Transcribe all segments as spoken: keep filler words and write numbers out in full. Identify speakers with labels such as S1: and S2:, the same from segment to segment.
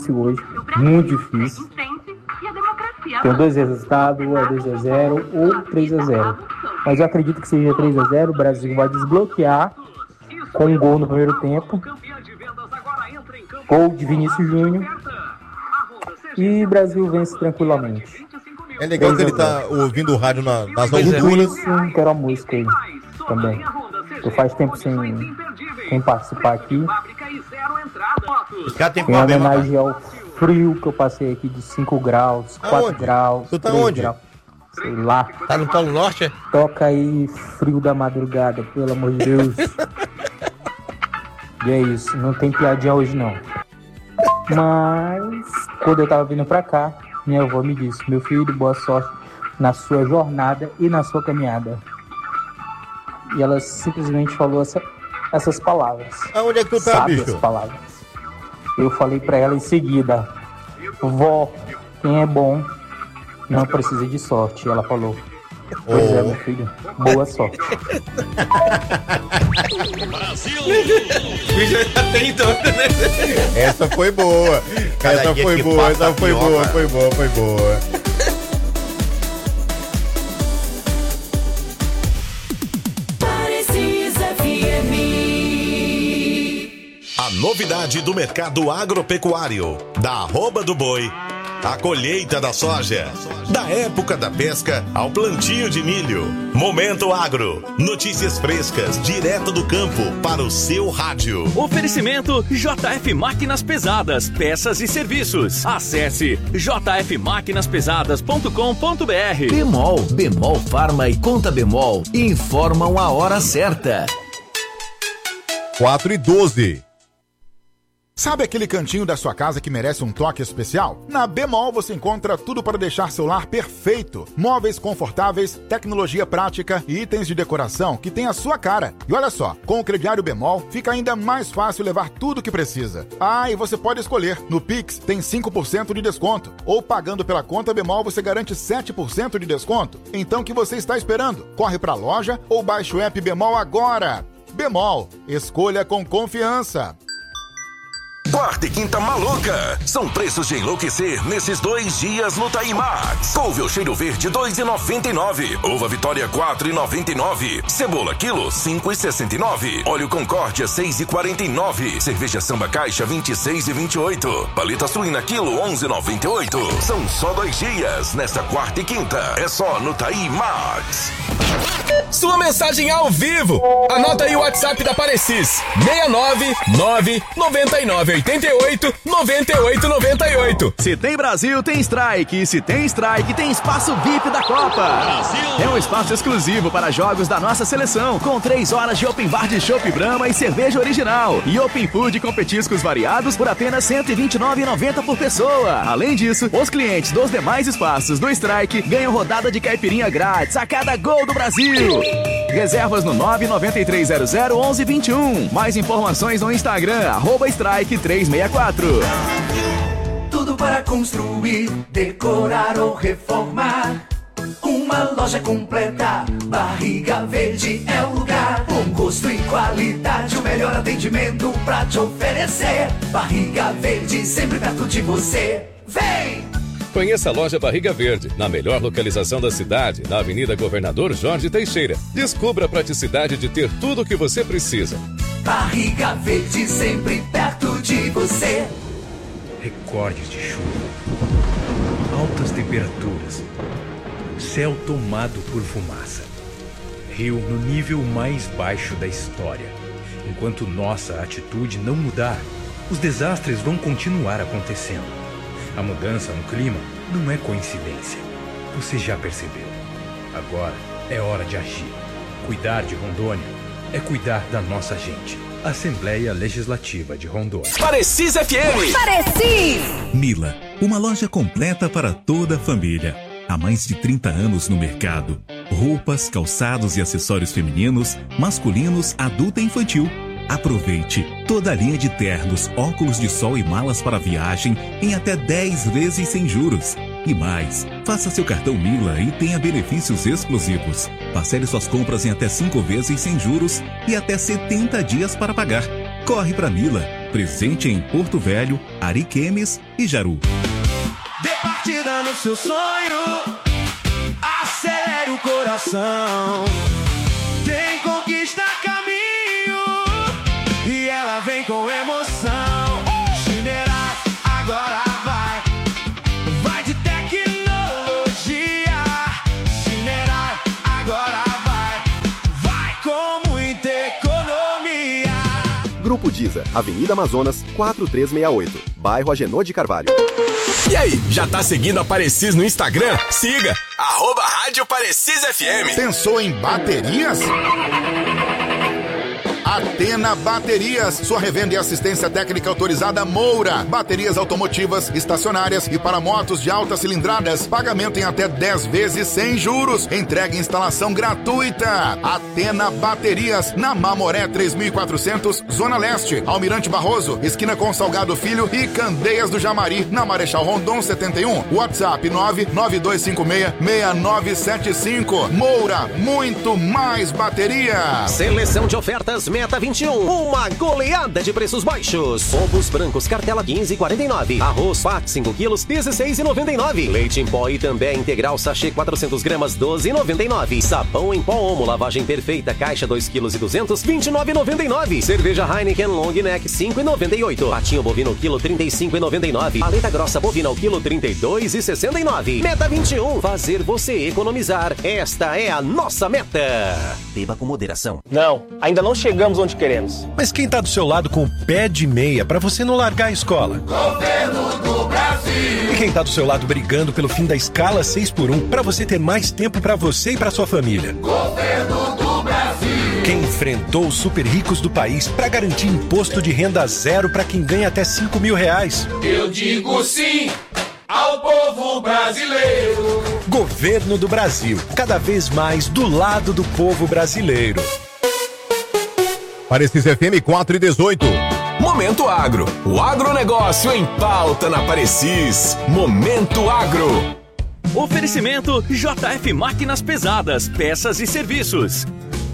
S1: hoje, muito difícil. Tem dois resultados, ou é dois a zero ou três a zero. Mas eu acredito que seja três a zero, o Brasil vai desbloquear com um gol no primeiro tempo. Gol de Vinícius Júnior. E o Brasil vence tranquilamente.
S2: É legal que ele tá ouvindo o rádio na, nas alturas.
S1: Sim, quero a música aí também. Eu faz tempo sem, sem participar aqui. Em homenagem ao frio que eu passei aqui de cinco graus, quatro
S2: Aonde?
S1: graus.
S2: Tu tá onde?
S1: Graus, sei lá.
S2: Tá no Polo Norte, é?
S1: Toca aí frio da madrugada, pelo amor de Deus. E é isso, não tem piadinha hoje não. Mas quando eu tava vindo pra cá, minha avó me disse: meu filho, boa sorte na sua jornada e na sua caminhada. E ela simplesmente falou essa, essas palavras.
S2: Aonde é que tu tá,
S1: Sabe
S2: bicho?
S1: as palavras. Eu falei pra ela em seguida: vó, quem é bom não precisa de sorte. Ela falou: pois
S2: oh.
S1: é, meu filho, boa sorte.
S3: Brasil!
S2: Essa foi boa.
S4: Cada
S2: Essa
S4: dia
S2: foi
S4: que
S2: boa,
S4: passa
S2: essa foi
S4: pior,
S2: boa,
S4: cara.
S2: foi boa, foi boa.
S3: A novidade do mercado agropecuário, da arroba do boi, a colheita da soja, da época da pesca ao plantio de milho. Momento Agro, notícias frescas, direto do campo para o seu rádio.
S5: Oferecimento J F Máquinas Pesadas, peças e serviços. Acesse j f máquinas pesadas ponto com ponto b r.
S6: Bemol, Bemol Farma e Conta Bemol informam a hora certa.
S2: quatro e doze.
S7: Sabe aquele cantinho da sua casa que merece um toque especial? Na Bemol você encontra tudo para deixar seu lar perfeito. Móveis confortáveis, tecnologia prática e itens de decoração que tem a sua cara. E olha só, com o crediário Bemol fica ainda mais fácil levar tudo o que precisa. Ah, e você pode escolher. No Pix tem cinco por cento de desconto. Ou pagando pela conta Bemol você garante sete por cento de desconto. Então o que você está esperando? Corre para a loja ou baixe o app Bemol agora. Bemol, escolha com confiança.
S8: Quarta e quinta maluca. São preços de enlouquecer nesses dois dias no Taimax. Couve o cheiro verde dois reais e noventa e nove centavos. Uva Vitória quatro reais e noventa e nove centavos. Cebola quilo cinco reais e sessenta e nove centavos. Óleo Concórdia seis reais e quarenta e nove centavos. Cerveja Samba Caixa vinte e seis reais e vinte e oito centavos. Paleta suína quilo onze reais e noventa e oito centavos. São só dois dias. Nesta quarta e quinta é só no Taimax.
S9: Sua mensagem ao vivo. Anota aí o WhatsApp da Parecis: seis nove nove nove nove oito oito nove oito nove oito.
S10: Se tem Brasil, tem Strike. Se tem Strike, tem espaço V I P da Copa. Brasil. É um espaço exclusivo para jogos da nossa seleção, com três horas de open bar de chopp Brahma e cerveja original. E open food com petiscos variados por apenas cento e vinte e nove reais e noventa centavos por pessoa. Além disso, os clientes dos demais espaços do Strike ganham rodada de caipirinha grátis a cada gol do Brasil. Reservas no nove nove três zero zero onze vinte e um. Mais informações no Instagram, arroba Strike três seis quatro.
S11: Tudo para construir, decorar ou reformar. Uma loja completa, Barriga Verde é o lugar. Com gosto e qualidade, o melhor atendimento pra te oferecer. Barriga Verde, sempre perto de você. Vem!
S12: Conheça a loja Barriga Verde, na melhor localização da cidade, na Avenida Governador Jorge Teixeira. Descubra a praticidade de ter tudo o que você precisa.
S11: Barriga Verde, sempre perto de você.
S13: Recordes de chuva, altas temperaturas, céu tomado por fumaça, rio no nível mais baixo da história. Enquanto nossa atitude não mudar, os desastres vão continuar acontecendo. A mudança no clima não é coincidência. Você já percebeu. Agora é hora de agir. Cuidar de Rondônia é cuidar da nossa gente. Assembleia Legislativa de Rondônia.
S9: Parecis F M.
S14: Parecis. Mila, uma loja completa para toda a família. Há mais de trinta anos no mercado. Roupas, calçados e acessórios femininos, masculinos, adulto e infantil. Aproveite toda a linha de ternos, óculos de sol e malas para viagem em até dez vezes sem juros. E mais, faça seu cartão Mila e tenha benefícios exclusivos. Parcele suas compras em até cinco vezes sem juros e até setenta dias para pagar. Corre para Mila, presente em Porto Velho, Ariquemes e Jaru.
S4: Dê partida no seu sonho, acelere o coração. Tem conquista caminho e ela vem com emoção. Chinerai agora vai, vai de tecnologia. Chinerai agora vai, vai com muita economia.
S15: Grupo Diza, Avenida Amazonas, quatro três seis oito, bairro Agenor de Carvalho.
S9: E aí, já tá seguindo a Parecis no Instagram? Siga, arroba Rádio Parecis F M.
S7: Pensou em baterias? Atena Baterias, sua revenda e assistência técnica autorizada Moura. Baterias automotivas, estacionárias e para motos de altas cilindradas. Pagamento em até dez vezes sem juros. Entrega e instalação gratuita. Atena Baterias, na Mamoré três mil e quatrocentos, Zona Leste. Almirante Barroso, esquina com Salgado Filho e Candeias do Jamari, na Marechal Rondon setenta e um. WhatsApp nove nove dois cinco seis, seis nove sete cinco. Moura, muito mais bateria.
S16: Seleção de ofertas Meta vinte e um, uma goleada de preços baixos. Ovos brancos cartela quinze e quarenta e nove. Arroz Pat cinco quilos dezesseis e noventa e nove. Leite em pó e também integral sachê quatrocentos gramas doze e noventa e nove. Sabão em pó Omo lavagem perfeita caixa dois quilos e duzentos vinte e nove e noventa e nove. Cerveja Heineken Long Neck cinco e noventa e oito. Patinho bovino quilo trinta e cinco e noventa e nove. Paleta grossa bovina ao quilo trinta e dois e sessenta e nove. Meta vinte e um, fazer você economizar. Esta é a nossa meta. Beba com moderação.
S17: Não, ainda não chegamos onde queremos.
S18: Mas quem tá do seu lado com o pé de meia pra você não largar a escola?
S4: Governo do Brasil.
S18: E quem tá do seu lado brigando pelo fim da escala seis por um pra você ter mais tempo pra você e pra sua família?
S4: Governo do Brasil.
S18: Quem enfrentou os super ricos do país pra garantir imposto de renda zero pra quem ganha até cinco mil reais?
S4: Eu digo sim ao povo brasileiro.
S18: Governo do Brasil, cada vez mais do lado do povo brasileiro.
S2: Parecis F M quatro e dezoito.
S9: Momento Agro, o agronegócio em pauta na Parecis. Momento Agro.
S5: Oferecimento J F Máquinas Pesadas, peças e serviços.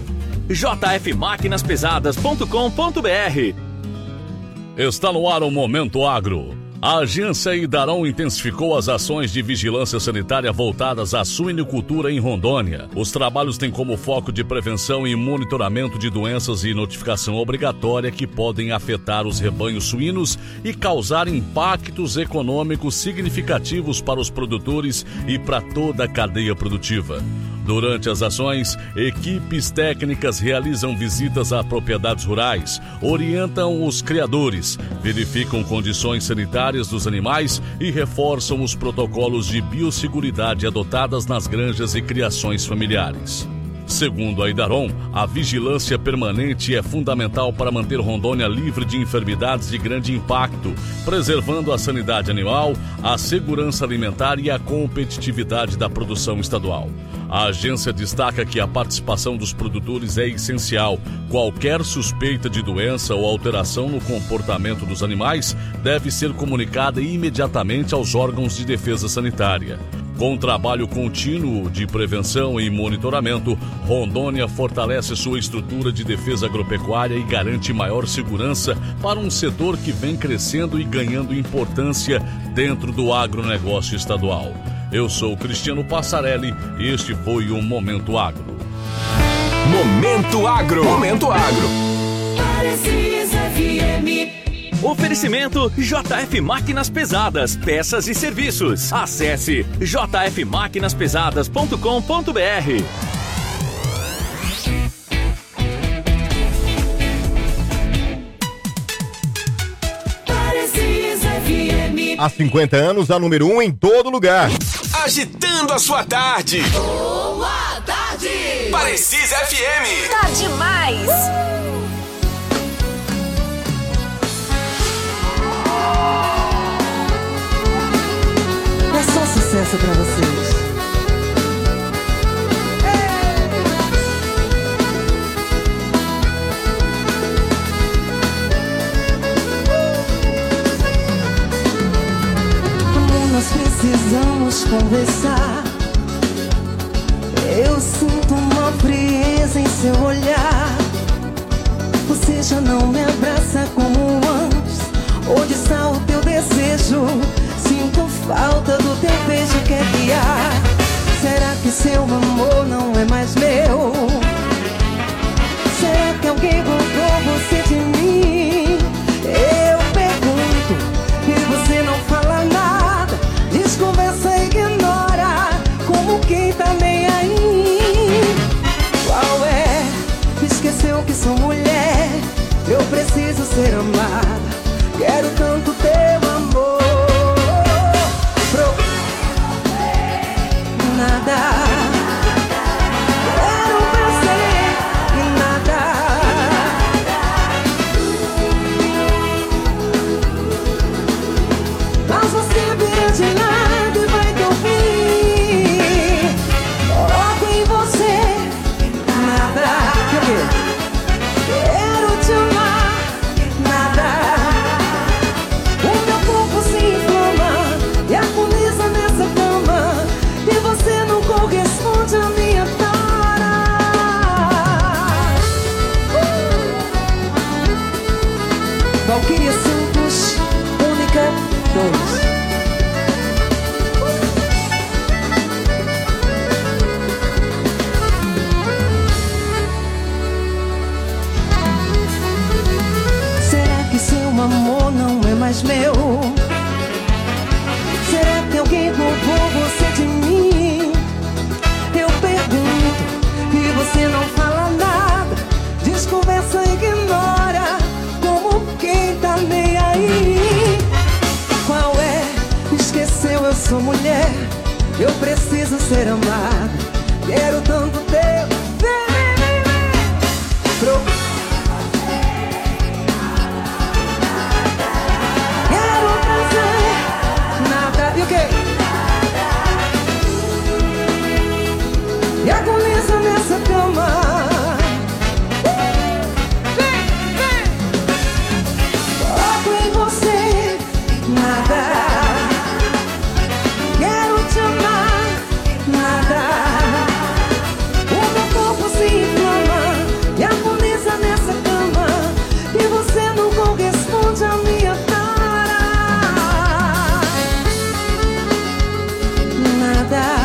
S5: j f máquinas pesadas ponto com ponto b r.
S12: Está no ar o Momento Agro. A agência Idaron intensificou as ações de vigilância sanitária voltadas à suinicultura em Rondônia. Os trabalhos têm como foco de prevenção e monitoramento de doenças e notificação obrigatória que podem afetar os rebanhos suínos e causar impactos econômicos significativos para os produtores e para toda a cadeia produtiva. Durante as ações, equipes técnicas realizam visitas a propriedades rurais, orientam os criadores, verificam condições sanitárias dos animais e reforçam os protocolos de biosseguridade adotadas nas granjas e criações familiares. Segundo a Idaron, a vigilância permanente é fundamental para manter Rondônia livre de enfermidades de grande impacto, preservando a sanidade animal, a segurança alimentar e a competitividade da produção estadual. A agência destaca que a participação dos produtores é essencial. Qualquer suspeita de doença ou alteração no comportamento dos animais deve ser comunicada imediatamente aos órgãos de defesa sanitária. Com trabalho contínuo de prevenção e monitoramento, Rondônia fortalece sua estrutura de defesa agropecuária e garante maior segurança para um setor que vem crescendo e ganhando importância dentro do agronegócio estadual. Eu sou Cristiano Passarelli e este foi o Momento Agro.
S9: Momento Agro. Momento Agro.
S11: Parecis F M.
S5: Oferecimento J F Máquinas Pesadas, peças e serviços. Acesse j f máquinas pesadas ponto com ponto b r.
S2: Há cinquenta anos, a número um em todo lugar.
S9: Agitando a sua tarde.
S11: Boa tarde.
S9: Parecis F M.
S11: Tá demais.
S19: É só sucesso pra vocês. Amor, nós precisamos conversar. Eu sinto uma frieza em seu olhar. Você já não me abraça como antes. Onde está o teu desejo? Sinto falta do teu beijo, quer que há? Será que seu amor não é mais meu? Será que alguém roubou você de mim? Eu pergunto e você não fala nada. Desconversa e ignora, como quem tá nem aí. Qual é? Esqueceu que sou mulher. Eu preciso ser amada. Quero tanto teu amor. Pro... Nada. Quero prazer e nada. Mas você vira de lado e vai dormir. Coloco em você nada. O quê? Quero te amar. Nada. O meu corpo se inflama e agoniza nessa cama. E você não corresponde à minha tara. uh! Valquíria Santos, única dois. Será que seu amor não é mais meu? Será que alguém roubou você de mim? Eu pergunto e você não fala nada. Desconversa e ignora, como quem tá nem aí. Qual é? Esqueceu, eu sou mulher. Eu preciso ser amada. Quero tanto teu. Pro... Quero prazer. Nada. E o quê? E agoniza nessa cama. Vem, vem. Coloco em você nada. Quero te amar. Nada. O meu corpo se inflama e agoniza nessa cama. E você não corresponde à minha tara. Nada.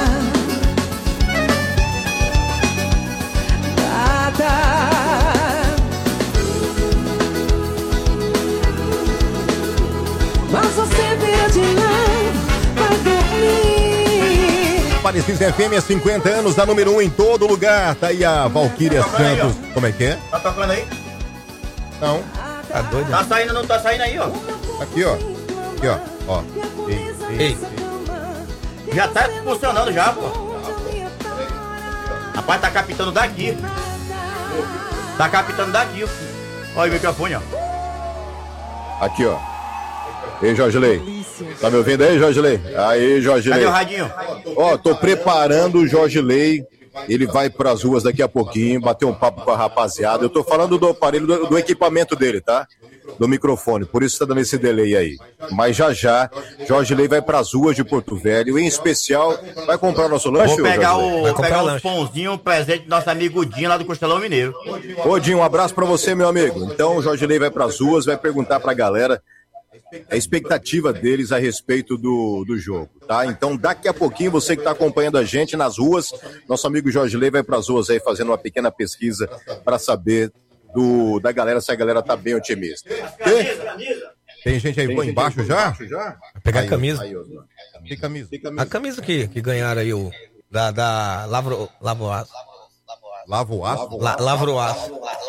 S19: Mas você vira de lado, vai dormir.
S2: Parecis F M há cinquenta anos, da número um em todo lugar. Tá aí a Valquíria
S20: tá
S2: Santos.
S20: aí,
S2: como é que é?
S20: Tá tocando aí?
S2: Não.
S20: Tá doido? Tá saindo, não tá saindo aí, ó.
S2: Aqui, ó. Aqui, ó. Ó. Ei, ei,
S20: Ei. Já tá funcionando já, pô. Rapaz, tá captando daqui. Tá captando daqui. Olha o microfone, ó.
S7: Aqui, ó. Ei, Jorge Lei. Tá me ouvindo aí, Jorge Lei? Aí, Jorge Lei.
S20: Cadê o radinho?
S7: Ó, tô preparando o Jorge Lei. Ele vai pras ruas daqui a pouquinho, bater um papo com a rapaziada. Eu tô falando do aparelho, do, do equipamento dele, tá? Do microfone, por isso tá dando esse delay aí. Mas já já, Jorge Lei vai pras ruas de Porto Velho, em especial, vai comprar o nosso lanche?
S20: Vou pegar,
S7: Jorge Lei?
S20: o, pegar os pãozinhos, um presente do nosso amigo Dinho lá do Costelão Mineiro.
S7: Ô, Dinho, um abraço pra você, meu amigo. Então, o Jorge Lei vai pras ruas, vai perguntar pra galera a expectativa deles a respeito do, do jogo, tá? Então, daqui a pouquinho, você que está acompanhando a gente nas ruas, nosso amigo Jorge Lei vai para as ruas aí fazendo uma pequena pesquisa para saber do, da galera, se a galera tá bem otimista.
S2: Tem, Tem gente aí Tem embaixo, gente já? embaixo já?
S21: Vai pegar aí, a camisa.
S2: Aí, que camisa? Que camisa?
S21: A camisa que, que ganharam aí, o, da, da Lavro, Lavoaço.
S2: Lavoaço?
S21: La, Lavroaço.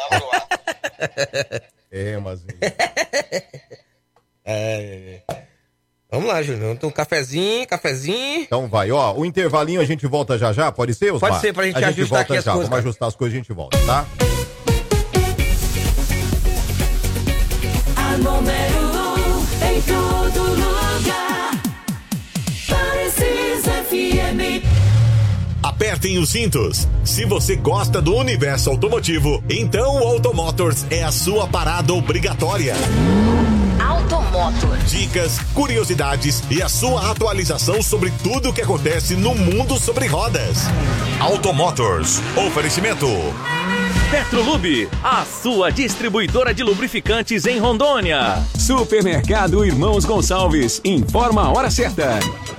S2: É, mas...
S21: É... Vamos lá, Júnior. Então, cafezinho, cafezinho.
S2: Então vai, ó, o intervalinho a gente volta já já, pode ser, Osmar?
S21: Pode ser, pra gente,
S2: a gente
S21: ajustar
S2: volta
S21: aqui as
S2: já.
S21: coisas.
S2: Vamos ajustar as coisas e a gente volta, tá?
S11: A número um em todo lugar. Parecis F M.
S3: Apertem os cintos. Se você gosta do universo automotivo, então o Automotors é a sua parada obrigatória.
S22: Automotor.
S3: Dicas, curiosidades e a sua atualização sobre tudo o que acontece no mundo sobre rodas. Automotors. Oferecimento.
S5: Petrolube, a sua distribuidora de lubrificantes em Rondônia.
S1: Supermercado Irmãos Gonçalves, informa a hora certa.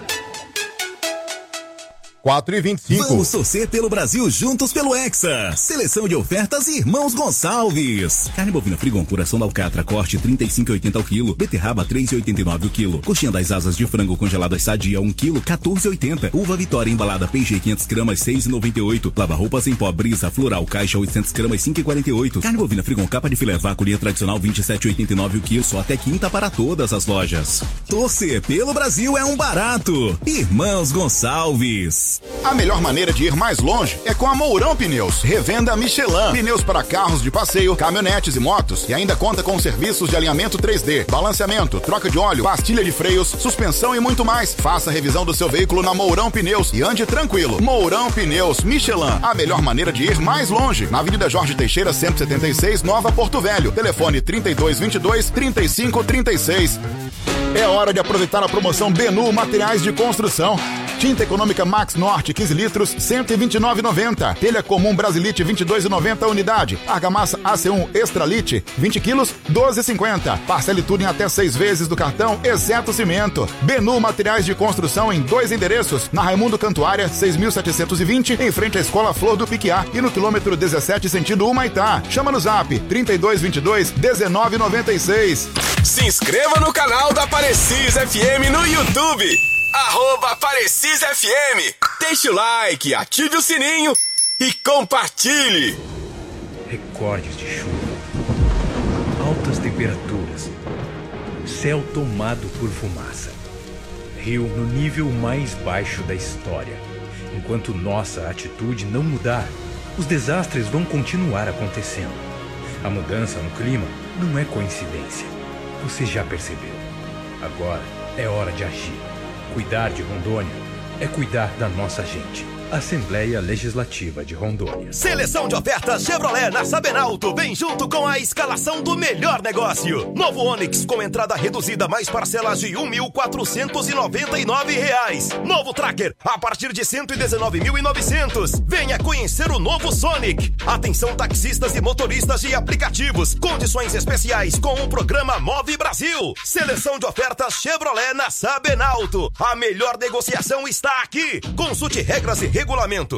S2: quatro e vinte e cinco.
S14: Vamos torcer pelo Brasil juntos pelo Hexa. Seleção de ofertas Irmãos Gonçalves. Carne bovina Frigon, coração da alcatra, corte trinta e cinco e oitenta o quilo. Beterraba três e oitenta e nove o quilo. Coxinha das asas de frango congeladas Sadia um quilo, quatorze e oitenta. Uva Vitória embalada P G quinhentas gramas, seis e noventa e oito. Lava roupas em pó Brisa Floral caixa oitocentas gramas, cinco e quarenta e oito. Carne bovina Frigon capa de filé vácuo linha tradicional vinte e sete e oitenta e nove o quilo, só até quinta para todas as lojas. Torcer pelo Brasil é um barato. Irmãos Gonçalves.
S7: A melhor maneira de ir mais longe é com a Mourão Pneus. Revenda Michelin. Pneus para carros de passeio, caminhonetes e motos. E ainda conta com serviços de alinhamento três D, balanceamento, troca de óleo, pastilha de freios, suspensão e muito mais. Faça a revisão do seu veículo na Mourão Pneus e ande tranquilo. Mourão Pneus Michelin. A melhor maneira de ir mais longe. Na Avenida Jorge Teixeira, cento e setenta e seis, Nova Porto Velho. Telefone trinta e dois vinte e dois, trinta e cinco trinta e seis. É hora de aproveitar a promoção Benu Materiais de Construção. Tinta econômica Max Norte, quinze litros, cento e vinte e nove reais e noventa centavos. Telha comum Brasilite, vinte e dois reais e noventa centavos a unidade. Argamassa A C um Extralite, vinte quilos, doze reais e cinquenta centavos. Parcele tudo em até seis vezes do cartão, exceto cimento. Benu Materiais de Construção em dois endereços. Na Raimundo Cantuária, seis mil setecentos e vinte, em frente à Escola Flor do Piquiá. E no quilômetro dezessete, sentido Humaitá. Chama no zap, trinta e dois vinte e dois, dezenove noventa e seis.
S9: Se inscreva no canal da Parecis F M no YouTube. Arroba Parecis F M. Deixe o like, ative o sininho e compartilhe.
S13: Recordes de chuva, altas temperaturas, céu tomado por fumaça, rio no nível mais baixo da história. Enquanto nossa atitude não mudar, os desastres vão continuar acontecendo. A mudança no clima não é coincidência. Você já percebeu. Agora é hora de agir. Cuidar de Rondônia é cuidar da nossa gente. Assembleia Legislativa de Rondônia.
S6: Seleção de ofertas Chevrolet na Sabenalto vem junto com a escalação do melhor negócio. Novo Onix com entrada reduzida mais parcelas de um mil quatrocentos e noventa e nove reais. Novo Tracker a partir de cento e dezenove mil e novecentos. Venha conhecer o novo Sonic. Atenção taxistas e motoristas de aplicativos. Condições especiais com o programa Move Brasil. Seleção de ofertas Chevrolet na Sabenalto. A melhor negociação está aqui. Consulte regras e regulamento.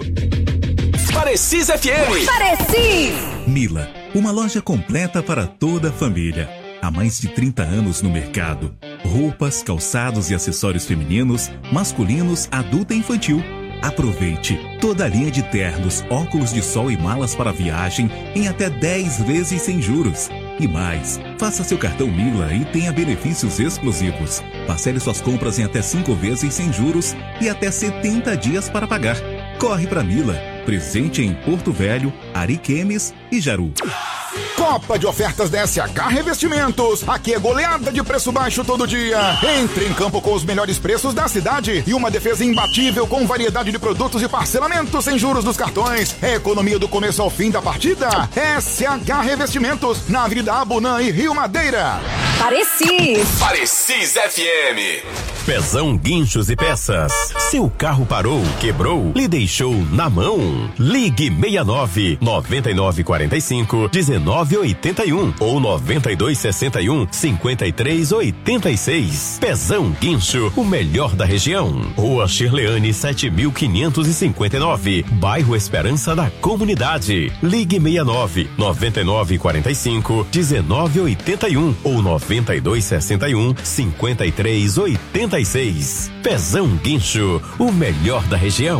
S9: Parecis F M.
S22: Parecis.
S14: Mila, uma loja completa para toda a família. Há mais de trinta anos no mercado. Roupas, calçados e acessórios femininos, masculinos, adulto e infantil. Aproveite toda a linha de ternos, óculos de sol e malas para viagem em até dez vezes sem juros. E mais, faça seu cartão Mila e tenha benefícios exclusivos. Parcele suas compras em até cinco vezes sem juros e até setenta dias para pagar. Corre para Mila, presente em Porto Velho, Ariquemes e Jaru.
S7: Copa de ofertas da S H Revestimentos. Aqui é goleada de preço baixo todo dia. Entre em campo com os melhores preços da cidade e uma defesa imbatível com variedade de produtos e parcelamento sem juros dos cartões. É economia do começo ao fim da partida. S H Revestimentos, na Avenida Abunã e Rio Madeira.
S22: Parecis.
S9: Parecis F M.
S3: Pezão Guinchos e Peças. Seu carro parou, quebrou, lhe deixou na mão? Ligue seis nove nove nove quatro cinco um nove oito um ou nove dois seis um cinco três oito seis. Pezão Guincho, o melhor da região. Rua Shirleane sete mil quinhentos e cinquenta e nove, Bairro Esperança da Comunidade. Ligue seis nove nove nove quatro cinco um nove oito um ou nove dois seis um cinco três oito seis. Pezão Guincho, o melhor da região.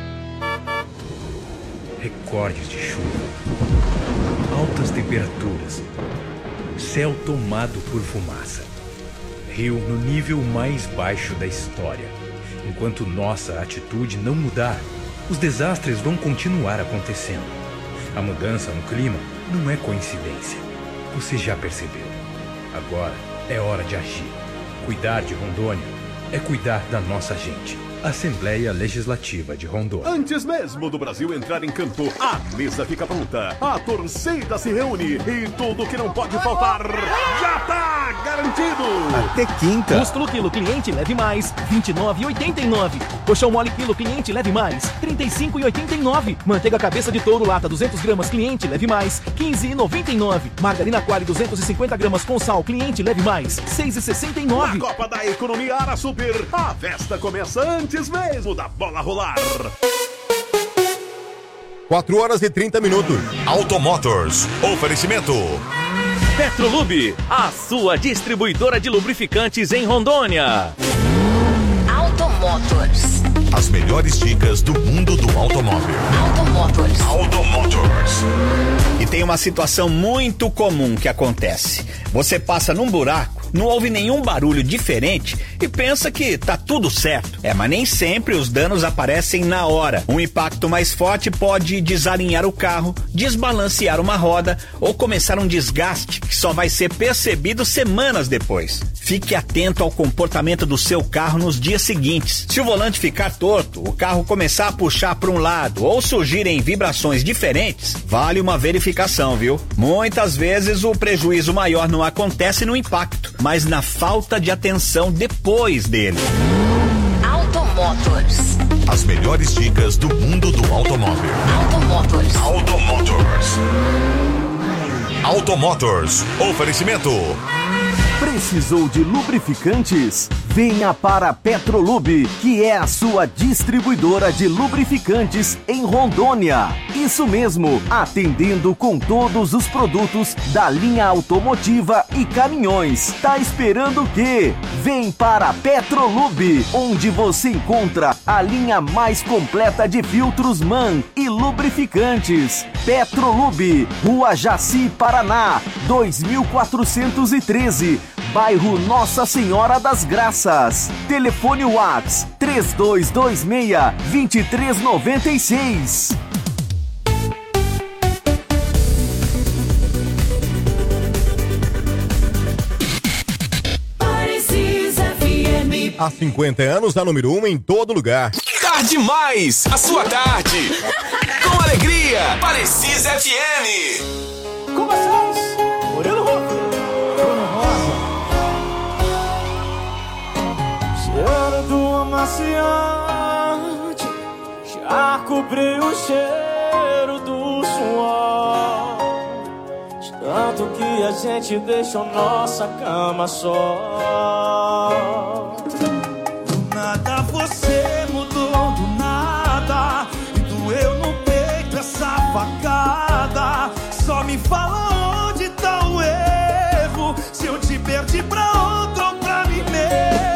S13: Recordes de chuva, altas temperaturas, céu tomado por fumaça, rio no nível mais baixo da história. Enquanto nossa atitude não mudar, os desastres vão continuar acontecendo. A mudança no clima não é coincidência. Você já percebeu. Agora é hora de agir. Cuidar de Rondônia é cuidar da nossa gente. Assembleia Legislativa de Rondônia.
S1: Antes mesmo do Brasil entrar em campo, a mesa fica pronta, a torcida se reúne e tudo que não pode faltar já tá garantido.
S8: Até quinta.
S10: Músculo quilo, cliente leve mais, vinte e nove reais e oitenta e nove centavos. Colchão mole quilo, cliente leve mais, trinta e cinco reais e oitenta e nove centavos. Manteiga cabeça de touro lata duzentas gramas, cliente leve mais, quinze reais e noventa e nove centavos. Margarina Qualy duzentas e cinquenta gramas com sal, cliente leve mais, seis reais e sessenta e nove centavos.
S1: Na Copa da Economia Ara Super, a festa começa antes mesmo da bola rolar.
S2: quatro horas e trinta minutos.
S3: Automotors. Oferecimento.
S5: Petrolube, a sua distribuidora de lubrificantes em Rondônia.
S22: Automotors.
S3: As melhores dicas do mundo do automóvel.
S22: Automotors.
S3: Automotors.
S23: E tem uma situação muito comum que acontece. Você passa num buraco, não ouve nenhum barulho diferente e pensa que tá tudo certo. É, mas nem sempre os danos aparecem na hora. Um impacto mais forte pode desalinhar o carro, desbalancear uma roda ou começar um desgaste que só vai ser percebido semanas depois. Fique atento ao comportamento do seu carro nos dias seguintes. Se o volante ficar torto, o carro começar a puxar para um lado ou surgirem vibrações diferentes, vale uma verificação, viu? Muitas vezes o prejuízo maior não acontece no impacto, mas na falta de atenção depois dele.
S22: Automotors.
S3: As melhores dicas do mundo do automóvel.
S22: Automotors.
S3: Automotors. Automotors. Oferecimento.
S8: Precisou de lubrificantes? Venha para a Petrolube, que é a sua distribuidora de lubrificantes em Rondônia. Isso mesmo, atendendo com todos os produtos da linha automotiva e caminhões. Tá esperando o quê? Vem para a Petrolube, onde você encontra a linha mais completa de filtros MAN e lubrificantes. Petrolube, Rua Jaci, Paraná, dois mil quatrocentos e treze. Bairro Nossa Senhora das Graças. Telefone WhatsApp três dois dois seis, dois três nove seis.
S2: Há cinquenta anos, a número um em todo lugar.
S9: Tarde mais, a sua tarde. Com alegria, Parecis F M.
S19: Com vocês, Murilo Rosa. Cheiro do amaciante já cobriu o cheiro do suor, de tanto que a gente deixou nossa cama só. Do nada você mudou, do nada, e doeu no peito essa facada. Só me fala onde tá o erro, se eu te perdi pra outro ou pra mim mesmo.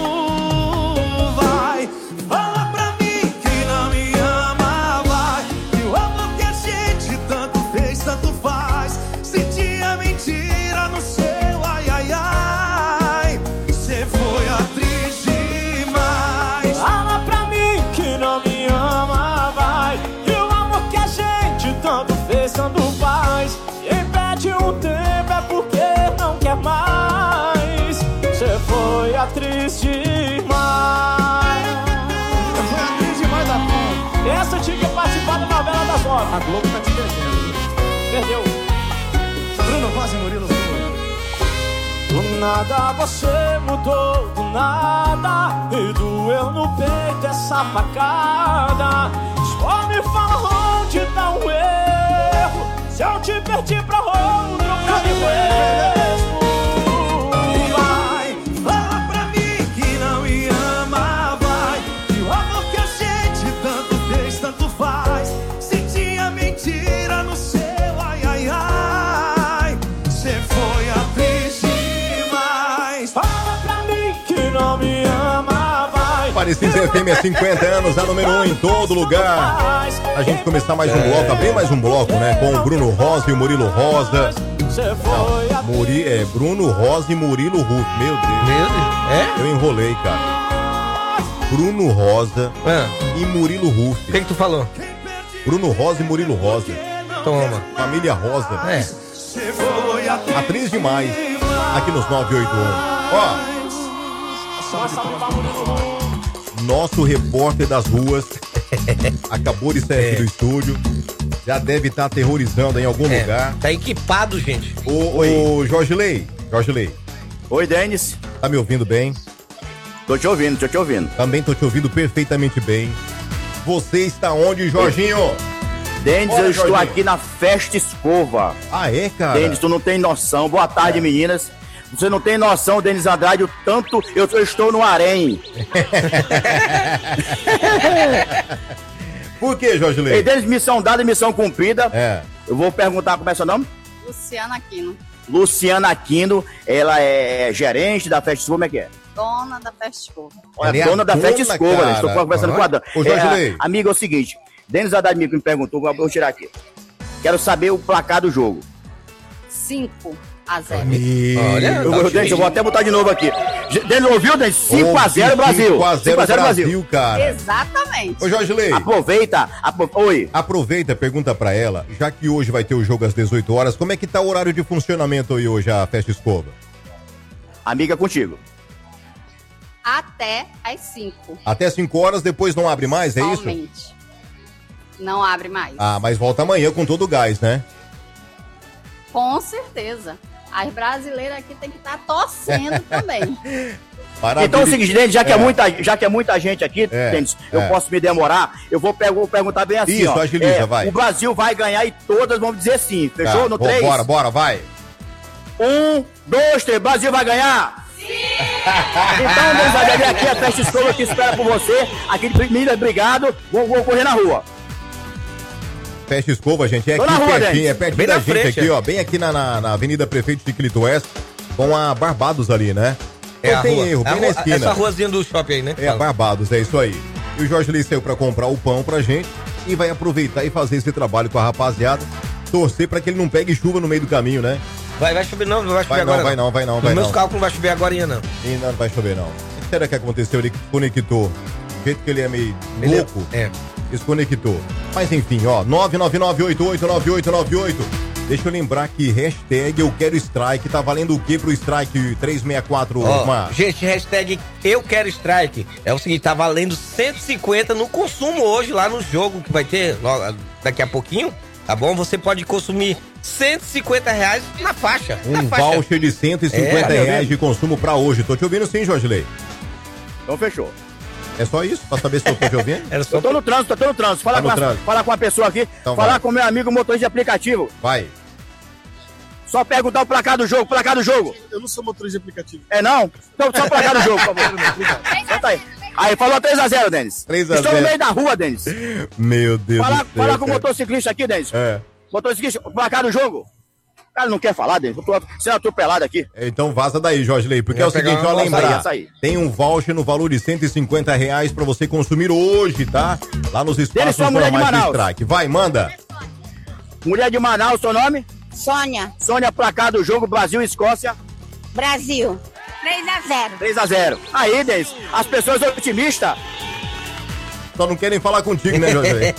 S19: Mais, você foi atriz demais. Você foi atriz demais da conta. Essa tinha que participar da novela das nove. A Globo tá te perdendo. Perdeu. Bruno Vaz e Murilo Rosa. Do nada você mudou, do nada, e doeu no peito essa facada. Só me fala onde tá o erro, se eu te perdi pra outro, pra mim mesmo.
S2: Parecis F M há cinquenta anos, a número um em todo lugar. A gente começar mais um bloco, abrir mais um bloco, né? Com o Bruno Rosa e o Murilo Rosa. Não, Muri, é Bruno Rosa e Murilo Ruf. Meu Deus.
S21: Meu Deus. É?
S2: Eu enrolei, cara. Bruno Rosa
S21: ah.
S2: e Murilo Ruf.
S21: O que que tu falou?
S2: Bruno Rosa e Murilo Rosa.
S21: Toma.
S2: Família Rosa.
S21: É.
S2: Atriz demais. Aqui nos nove oito um. Ó. nosso repórter das ruas, acabou de sair aqui do estúdio, já deve estar aterrorizando em algum
S21: É,
S2: lugar.
S21: Tá equipado, gente.
S2: Ô, ô Jorge Lei, Jorge Lei.
S15: Oi, Denis.
S2: Tá me ouvindo bem?
S15: Tô te ouvindo, tô te ouvindo.
S2: Também tô te ouvindo perfeitamente bem. Você está onde, Jorginho?
S15: Denis,
S2: Olha,
S15: eu estou
S2: Jorginho.
S15: aqui na Festa Escova.
S2: Ah, é, cara?
S15: Denis, tu não tem noção. Boa tarde, meninas. Você não tem noção, Denis Andrade, o tanto eu, eu estou no harém.
S2: Por que, Jorge Lei?
S15: Ei, Denis, missão dada e missão cumprida.
S2: É.
S15: Eu vou perguntar como é seu nome?
S16: Luciana Aquino,
S15: Luciana Aquino. Ela é gerente da Festa Escova, como é que é?
S16: dona da Festa Escova.
S15: Olha,
S2: Ela é
S15: dona
S2: a
S15: da
S2: dona,
S15: Festa Escova,
S2: cara.
S15: né? Estou conversando
S2: Uhum.
S15: com a dona.
S2: Ô, Jorge
S15: É,
S2: Lei.
S15: amigo, é o seguinte. Denis Andrade me perguntou, vou tirar aqui. Quero saber o placar do jogo.
S16: cinco a zero.
S15: Olha, eu,
S21: tá
S15: eu, Denis, eu vou até botar de novo aqui. Denis, ouviu, Denis? cinco a zero Brasil.
S2: cinco a zero Brasil, cara.
S16: Exatamente.
S2: Ô, Jorge Lei.
S15: Aproveita. Apro... Oi.
S2: Aproveita, pergunta pra ela, já que hoje vai ter o jogo às dezoito horas, como é que tá o horário de funcionamento aí hoje, a Festa Escova?
S15: Amiga, contigo.
S16: Até às cinco.
S2: Até cinco horas, depois não abre mais, é isso?
S16: Somente. Não abre mais.
S2: Ah, mas volta amanhã com todo o gás, né?
S16: Com certeza. As brasileiras aqui tem que estar torcendo também.
S2: Maravilha.
S15: Então é o seguinte, Denis, já que é,
S2: É.
S15: muita, já que é muita gente aqui,
S2: É,
S15: Denis, eu
S2: é.
S15: posso me demorar, eu vou, pe- vou perguntar bem assim,
S2: Isso,
S15: ó.
S2: agiliza, vai.
S15: O Brasil vai ganhar e todas vão dizer sim, fechou?
S2: Tá,
S15: no
S2: bo-
S15: três?
S2: Bora, bora, vai.
S15: Um, dois, três, Brasil vai ganhar? Sim! Então, Denis Andrade, aqui é a Festa Escova que espera por você. Aqui de Minas, obrigado, vou, vou correr na rua.
S2: Festa Escova, gente, é
S15: Tô
S2: aqui
S15: na rua,
S2: pertinho,
S15: Denis.
S2: é pertinho
S15: Bem
S2: da
S15: na
S2: gente
S15: frente,
S2: aqui,
S15: é.
S2: ó, bem aqui na, na, na Avenida Prefeito Ciclito Oeste, com a Barbados ali, né?
S21: É
S2: Não
S21: a
S2: tem
S21: rua.
S2: erro,
S21: A
S2: bem
S21: rua-
S2: na esquina.
S21: Essa ruazinha do shopping aí, né?
S2: É, a Barbados, é isso aí. E o Jorge Lee saiu pra comprar o pão pra gente e vai aproveitar e fazer esse trabalho com a rapaziada, torcer pra que ele não pegue chuva no meio do caminho, né?
S21: Vai, vai chover não, não vai chover
S2: Vai não,
S21: agora.
S2: vai não, vai não,
S21: Nos
S2: vai
S21: meus
S2: não.
S21: cálculos não vai chover agora ainda não.
S2: E não, não vai chover, não. O que será que aconteceu? Ele conectou. Do jeito que ele é meio
S21: Ele é-
S2: louco,
S21: é.
S2: desconectou. Mas enfim, ó, nove nove nove oito oito nove oito nove oito. Deixa eu lembrar que hashtag eu quero strike. Tá valendo o que pro strike trezentos e sessenta e quatro,
S21: Ó,
S2: Osmar?
S21: gente, hashtag eu quero strike. É o seguinte, tá valendo cento e cinquenta no consumo hoje lá no jogo que vai ter logo, daqui a pouquinho, tá bom? Você pode consumir cento e cinquenta reais na faixa. na
S2: Um
S21: faixa.
S2: voucher de cento e cinquenta
S21: É,
S2: reais de consumo pra hoje. Tô te ouvindo sim, Jorge Lei.
S15: Então fechou.
S2: É só isso? Pra saber se eu tô te ouvindo?
S21: Era só
S15: Eu tô no trânsito, eu tô no trânsito. Falar,
S2: Tá no
S15: com, a,
S2: trânsito.
S15: falar com uma pessoa aqui,
S2: Então
S15: falar
S2: vai.
S15: com meu amigo motorista de aplicativo.
S2: Vai.
S15: Só perguntar o placar do jogo, placar do jogo.
S17: Eu não sou motorista de aplicativo.
S15: É não? Então só o placar do jogo, por favor. Senta aí. Aí, falou três a zero, Denis.
S2: três a
S15: Estou no
S2: zero.
S15: meio da rua, Denis.
S2: Meu Deus
S15: Falar,
S2: do céu.
S15: falar com o
S2: cara.
S15: motociclista aqui, Denis.
S2: É.
S15: Motociclista, o placar do jogo. O cara não quer falar, Denis. Eu tô sendo atropelado aqui.
S2: Então vaza daí, Jorge Lei, porque é o
S15: Vai pegar
S2: seguinte,
S15: uma
S2: ó,
S15: bolsa aí,
S2: lembrar,
S15: essa aí.
S2: tem um voucher no valor de cento e cinquenta reais pra você consumir hoje, tá? Lá nos espaços
S15: sua mulher de
S2: normais do
S15: Manaus.
S2: strike. Vai, manda.
S15: Mulher de Manaus, seu nome?
S24: Sônia.
S15: Sônia, placar do jogo Brasil e Escócia.
S24: Brasil. três a zero.
S15: três a zero. Aí, Denis, as pessoas otimistas.
S2: Só não querem falar contigo, né, Jorge Lei?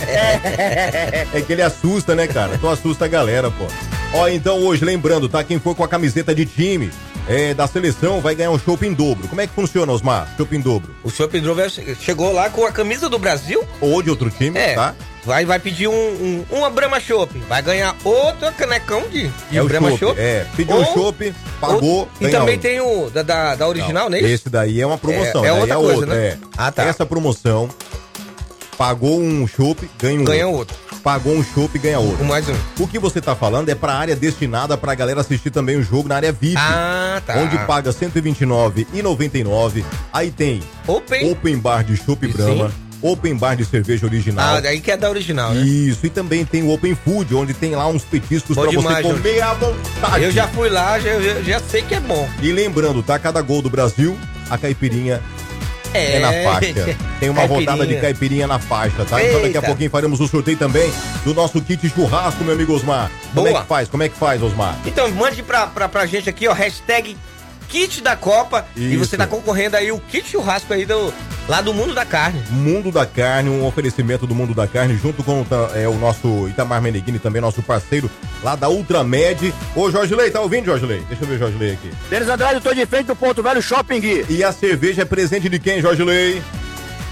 S2: É que ele assusta, né, cara? Tu assusta a galera, pô. Ó, então hoje, lembrando, tá? Quem for com a camiseta de time é, da seleção vai ganhar um chopp em dobro. Como é que funciona, Osmar? Chopp em dobro.
S21: O senhor Pedro chegou lá com a camisa do Brasil.
S2: Ou de outro time,
S21: É,
S2: tá?
S21: vai, vai pedir um, um, uma Brahma Chopp. Vai ganhar outro canecão de, de
S2: É o
S21: Brahma
S2: chopp,
S21: Chopp.
S2: é. Pediu um chopp, pagou,
S21: ou- E
S2: ganha
S21: também
S2: outro.
S21: tem o da, da, da original, né?
S2: Esse daí é uma promoção,
S21: É- é
S2: daí
S21: outra
S2: é
S21: coisa,
S2: outro,
S21: né?
S2: é.
S21: Ah, tá.
S2: Essa promoção, pagou um chopp, ganha um
S21: Ganha
S2: outro. Pagou um chopp, ganha outro.
S21: Mais um.
S2: O que você tá falando é pra área destinada pra galera assistir também o jogo na área V I P.
S21: Ah, tá.
S2: Onde paga cento e vinte e nove reais e noventa e nove centavos. Aí tem
S21: Open,
S2: open bar de chopp Brahma, open bar de cerveja original.
S21: Ah, daí que é da original, né?
S2: Isso, e também tem o Open Food, onde tem lá uns petiscos
S21: Bom
S2: pra
S21: demais,
S2: você comer à vontade.
S21: Eu já fui lá, já, já, já sei que é bom.
S2: E lembrando, tá? Cada gol do Brasil, a caipirinha é,
S21: É.
S2: na faixa. Tem uma
S21: Caipirinha.
S2: rodada de caipirinha na faixa, tá? Então daqui a
S21: Eita.
S2: pouquinho faremos o sorteio também do nosso kit churrasco, meu amigo Osmar. Como
S21: Boa.
S2: é que faz? Como é que faz, Osmar?
S21: Então, mande pra, pra, pra gente aqui, ó, hashtag kit da Copa. E
S2: Isso.
S21: você tá concorrendo aí o kit churrasco aí do, lá do Mundo da Carne.
S2: Mundo da Carne, um oferecimento do Mundo da Carne, junto com tá, é, o nosso Itamar Meneghini, também nosso parceiro lá da Ultramed. Ô, Jorge Lei, tá ouvindo, Jorge Lei? Deixa eu ver o Jorge Lei aqui.
S15: Denis Andrade, eu tô de frente do Ponto Velho Shopping.
S2: E a cerveja é presente de quem, Jorge Lei?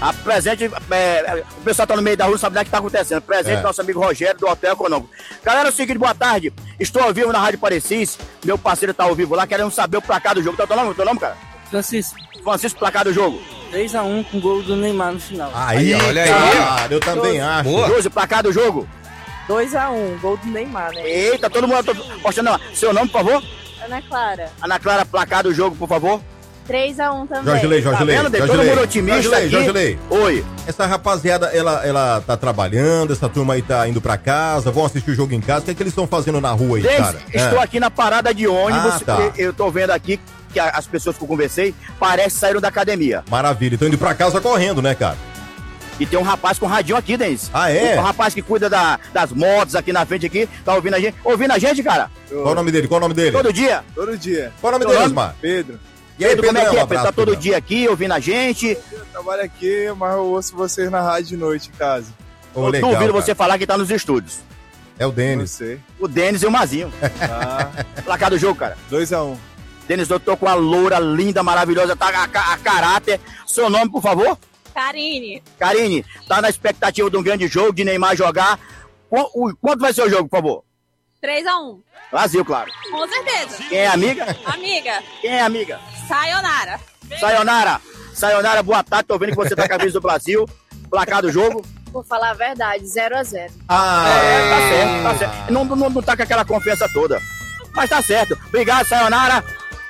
S15: A presente, é, o pessoal tá no meio da rua, não sabe nem o que tá acontecendo. Presente
S2: É.
S15: do nosso amigo Rogério, do Hotel Econômico. Galera, é o seguinte, boa tarde. Estou ao vivo na Rádio Parecis. Meu parceiro tá ao vivo lá, querendo saber o placar do jogo. Tá o teu nome, teu nome, cara?
S4: Francisco.
S15: Francisco, placar do jogo.
S4: três a um com gol do Neymar no final.
S2: Aí, olha aí, cara, eu também acho.
S15: Josi, placar do jogo.
S4: dois a um, gol do Neymar, né?
S15: Eita, todo mundo tô postando lá. Seu nome, por favor?
S24: Ana Clara.
S15: Ana Clara, placar do jogo, por favor.
S24: três a um também.
S2: Jorge Lei, Jorge
S15: Tá
S2: Lei.
S15: vendo?
S2: Jorge
S15: Todo
S2: Lei.
S15: mundo otimista
S2: Jorge Lei,
S15: aqui.
S2: Jorge Lei.
S15: Oi.
S2: Essa rapaziada, ela, ela tá trabalhando, essa turma aí tá indo pra casa, vão assistir o jogo em casa. O que é que eles estão fazendo na rua aí,
S15: Denis,
S2: cara?
S15: estou
S2: É.
S15: aqui na parada de ônibus.
S2: Ah, tá.
S15: Eu tô vendo aqui que a- as pessoas que eu conversei parece que saíram da academia.
S2: Maravilha, estão indo pra casa correndo, né, cara?
S15: E tem um rapaz com radinho aqui, Denis.
S2: Ah, é?
S15: Um rapaz que cuida da- das motos aqui na frente aqui, tá ouvindo a gente. Ouvindo a gente, cara?
S2: Qual o nome dele? Qual o nome dele?
S15: Todo dia?
S12: Todo dia.
S2: Qual o nome
S15: Teu
S2: dele,
S15: nome?
S2: Osmar?
S12: Pedro.
S2: E aí,
S15: Pedro, como é
S2: Pedrão,
S15: que é?
S2: um abraço,
S15: Tá todo
S2: Pedrão.
S15: dia aqui ouvindo a gente.
S12: Eu trabalho aqui, mas eu ouço vocês na rádio de noite em casa.
S2: Ô,
S15: Eu
S2: legal,
S15: duvido
S2: cara.
S15: você falar que tá nos estúdios.
S2: É o Denis.
S12: Você.
S15: O Denis e o Mazinho.
S12: Ah,
S15: Placar do jogo, cara.
S12: dois a um.
S15: Denis, eu tô com a loura linda, maravilhosa, tá a, ca- a caráter. Seu nome, por favor?
S24: Karine.
S15: Karine, tá na expectativa de um grande jogo, de Neymar jogar. Qu- o- Quanto vai ser o jogo, por favor?
S24: três a um.
S15: Brasil, claro.
S24: Com certeza.
S15: Quem é amiga?
S24: Amiga.
S15: Quem é amiga?
S24: Sayonara.
S15: Sayonara. Sayonara, boa tarde. Tô vendo que você tá com a camisa do Brasil. Placar do jogo.
S24: Vou falar a verdade, zero a zero.
S2: Ah,
S15: É, tá certo, tá certo. Não, não, não tá com aquela confiança toda. Mas tá certo. Obrigado, Sayonara.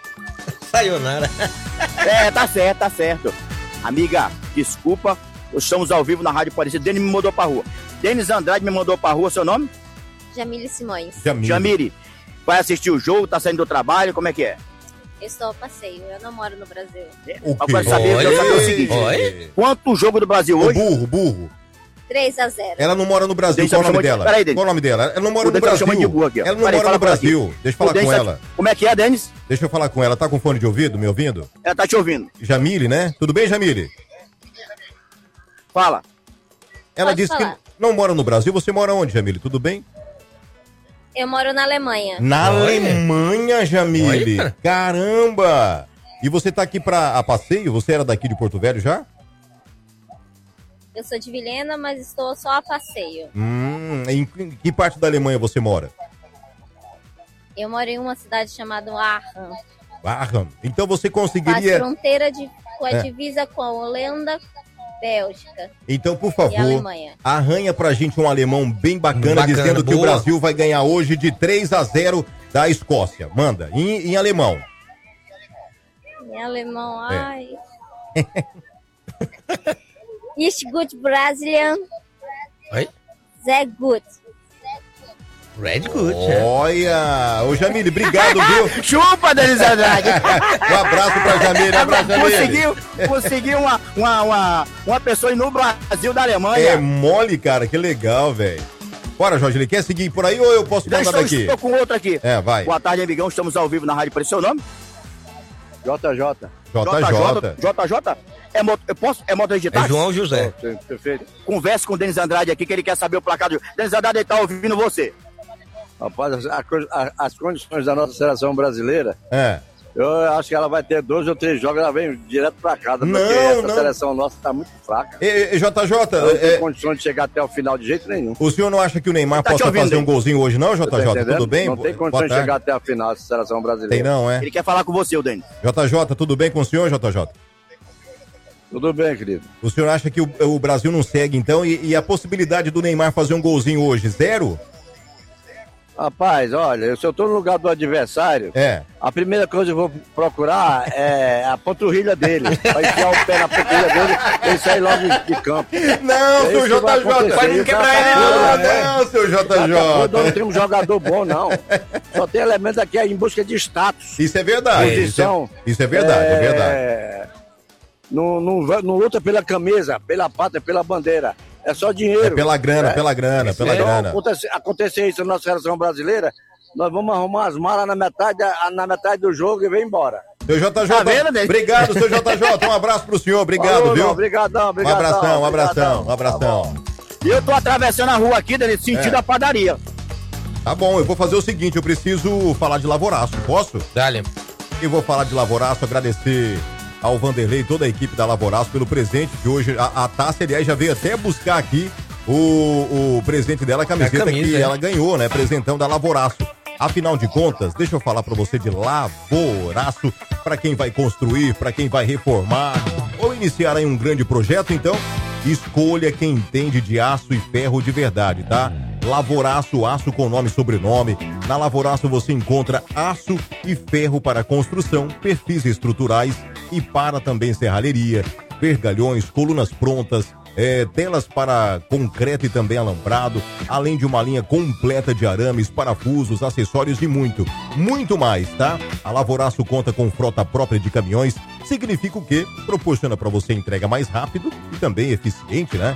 S21: Sayonara.
S15: É, tá certo, tá certo. Amiga, desculpa. Estamos ao vivo na Rádio Parecida. Denis me mandou pra rua. Denis Andrade me mandou pra rua. Seu nome?
S24: Jamile Simões.
S2: Jamile.
S15: Jamire. Vai assistir o jogo, tá saindo do trabalho, como é que é?
S24: Eu estou a passeio, eu não moro no Brasil.
S2: O
S15: Eu quero saber, eu quero saber o seguinte. Quanto o jogo do Brasil
S2: O
S15: hoje?
S2: burro, burro.
S24: três a zero.
S2: Ela não mora no Brasil.
S15: Denis
S2: Qual o
S15: tá me
S2: nome
S15: chamando de-
S2: dela?
S15: Peraí, Denis.
S2: Qual o nome dela? Ela não mora
S15: O
S2: no
S15: Denis tá me chamando
S2: Brasil.
S15: de burro aqui, ó.
S2: Ela não
S15: Peraí,
S2: mora
S15: fala
S2: no
S15: por aqui.
S2: Brasil. Deixa eu
S15: O
S2: falar
S15: Denis
S2: com
S15: tá-
S2: ela.
S15: Como é que é, Denis?
S2: Deixa eu falar com ela. Tá com fone de ouvido, me ouvindo?
S15: Ela tá te ouvindo.
S2: Jamile, né? Tudo bem, Jamile?
S15: Fala.
S2: Ela
S24: Pode
S2: disse
S24: falar.
S2: que não mora no Brasil. Você mora onde, Jamile? Tudo bem?
S24: Eu moro na Alemanha.
S2: Na
S21: Olha.
S2: Alemanha, Jamile.
S21: Olha.
S2: Caramba! E você tá aqui pra a passeio? Você era daqui de Porto Velho já?
S24: Eu sou de Vilhena, mas estou só a passeio.
S2: Hum, em que parte da Alemanha você mora?
S24: Eu moro em uma cidade chamada Aachen.
S2: Aachen. Então você
S24: Faz
S2: conseguiria...
S24: fronteira de, com a
S2: É.
S24: divisa com a Holanda, Bélgica.
S2: Então, por
S24: E
S2: favor,
S24: Alemanha.
S2: arranha pra gente um alemão bem bacana,
S21: Bacana,
S2: dizendo que o
S21: boa.
S2: Brasil vai ganhar hoje de três a zero da Escócia. Manda, em, em alemão.
S24: Em alemão,
S2: É.
S24: ai. Ist gut Brasilien.
S21: Oi?
S24: Sehr gut.
S21: Red Good. é.
S2: Olha! Ô, Jamile, obrigado, viu?
S15: Chupa, Denis Andrade.
S2: Um abraço pra Jamile, um abraço, Jamile.
S15: Conseguiu, conseguiu uma, uma, uma, uma pessoa ir no Brasil da Alemanha.
S2: É mole, cara, que legal, velho. Bora, Jorge, ele quer seguir por aí ou eu posso
S15: Já
S2: mandar
S15: estou,
S2: daqui?
S15: estou com outro aqui.
S2: É, vai.
S15: Boa tarde, amigão. Estamos ao vivo na Rádio Parecis. Seu nome?
S12: J J.
S2: J J.
S15: J J. É, moto, eu posso, é motorista de
S21: É
S15: táxi?
S21: João José.
S12: Perfeito.
S15: Converse com o Denis Andrade aqui, que ele quer saber o placar do... Denis Andrade, ele tá ouvindo você.
S12: Rapaz, as, as- as condições da nossa seleção brasileira,
S2: É.
S12: eu acho que ela vai ter dois ou três jogos, ela vem direto pra casa,
S2: Não,
S12: porque essa
S2: não.
S12: seleção nossa tá muito fraca.
S2: E, e, J J,
S12: Ela não tem
S2: é,
S12: condições de chegar até o final de jeito nenhum.
S2: o senhor não acha que o Neymar
S15: Tá te
S2: possa
S15: ouvindo,
S2: fazer um
S15: hein?
S2: golzinho hoje não, J
S12: Tá
S2: J?
S12: entendendo?
S2: Tudo bem?
S12: Não tem
S2: Boa
S12: condições de
S2: tarde.
S12: chegar até a final essa seleção brasileira.
S2: Tem não, é?
S15: Ele quer falar com você, o Denis.
S2: J J, tudo bem com o senhor, J J?
S12: Tudo bem, querido.
S2: O senhor acha que o, o Brasil não segue, então? E, e a possibilidade do Neymar fazer um golzinho hoje, zero?
S12: Rapaz, olha, se eu tô no lugar do adversário,
S2: É.
S12: a primeira coisa que eu vou procurar é a panturrilha dele. Vai enfiar o pé na panturrilha dele e ele sair logo de, de campo.
S2: Não,
S12: É
S2: seu
S12: isso que vai
S2: J J.
S12: acontecer.
S2: Vai não quebrar ele, não, não, seu J
S12: Daqui a pouco
S2: J.
S12: não tem um jogador bom, não. Só tem elemento aqui em busca de status.
S2: Isso é verdade. Isso
S12: Posição.
S2: é, isso é verdade, é, verdade.
S12: É, Não, não, vai- não luta pela camisa, pela pátria, pela bandeira. É só dinheiro.
S2: É pela grana,
S12: É.
S2: pela grana, pela
S12: Então,
S2: grana.
S12: Acontecer, acontecer isso na nossa seleção brasileira, nós vamos arrumar as malas na metade, na metade do jogo e vem embora.
S2: Seu J J,
S12: Tá vendo, Denis?
S2: obrigado, seu J J. Um abraço pro senhor, obrigado,
S12: Falou,
S2: viu?
S12: não, obrigadão,
S2: Um
S12: obrigadão,
S2: abração, um abração,
S12: obrigadão.
S2: um abração.
S15: E eu tô atravessando a rua aqui, Denis, sentido
S2: É.
S15: a padaria.
S2: Tá bom, eu vou fazer o seguinte, eu preciso falar de Lavoraço, posso?
S21: Dale.
S2: Eu vou falar de Lavoraço, agradecer ao Vanderlei e toda a equipe da Lavoraço pelo presente de hoje. A, a Tássia, aliás, já veio até buscar aqui o, o presente dela, a camiseta, a camisa, que é. ela ganhou, né? Presentão da Lavoraço. Afinal de contas, deixa eu falar pra você de Lavoraço, pra quem vai construir, pra quem vai reformar ou iniciar aí um grande projeto, então escolha quem entende de aço e ferro de verdade, tá? Lavoraço, aço com nome e sobrenome. Na Lavoraço você encontra aço e ferro para construção, perfis estruturais e para também serralheria, vergalhões, colunas prontas, É, telas para concreto e também alambrado, além de uma linha completa de arames, parafusos, acessórios e muito, muito mais, tá? A Lavoraço conta com frota própria de caminhões, significa o quê? Proporciona para você entrega mais rápido e também eficiente, né?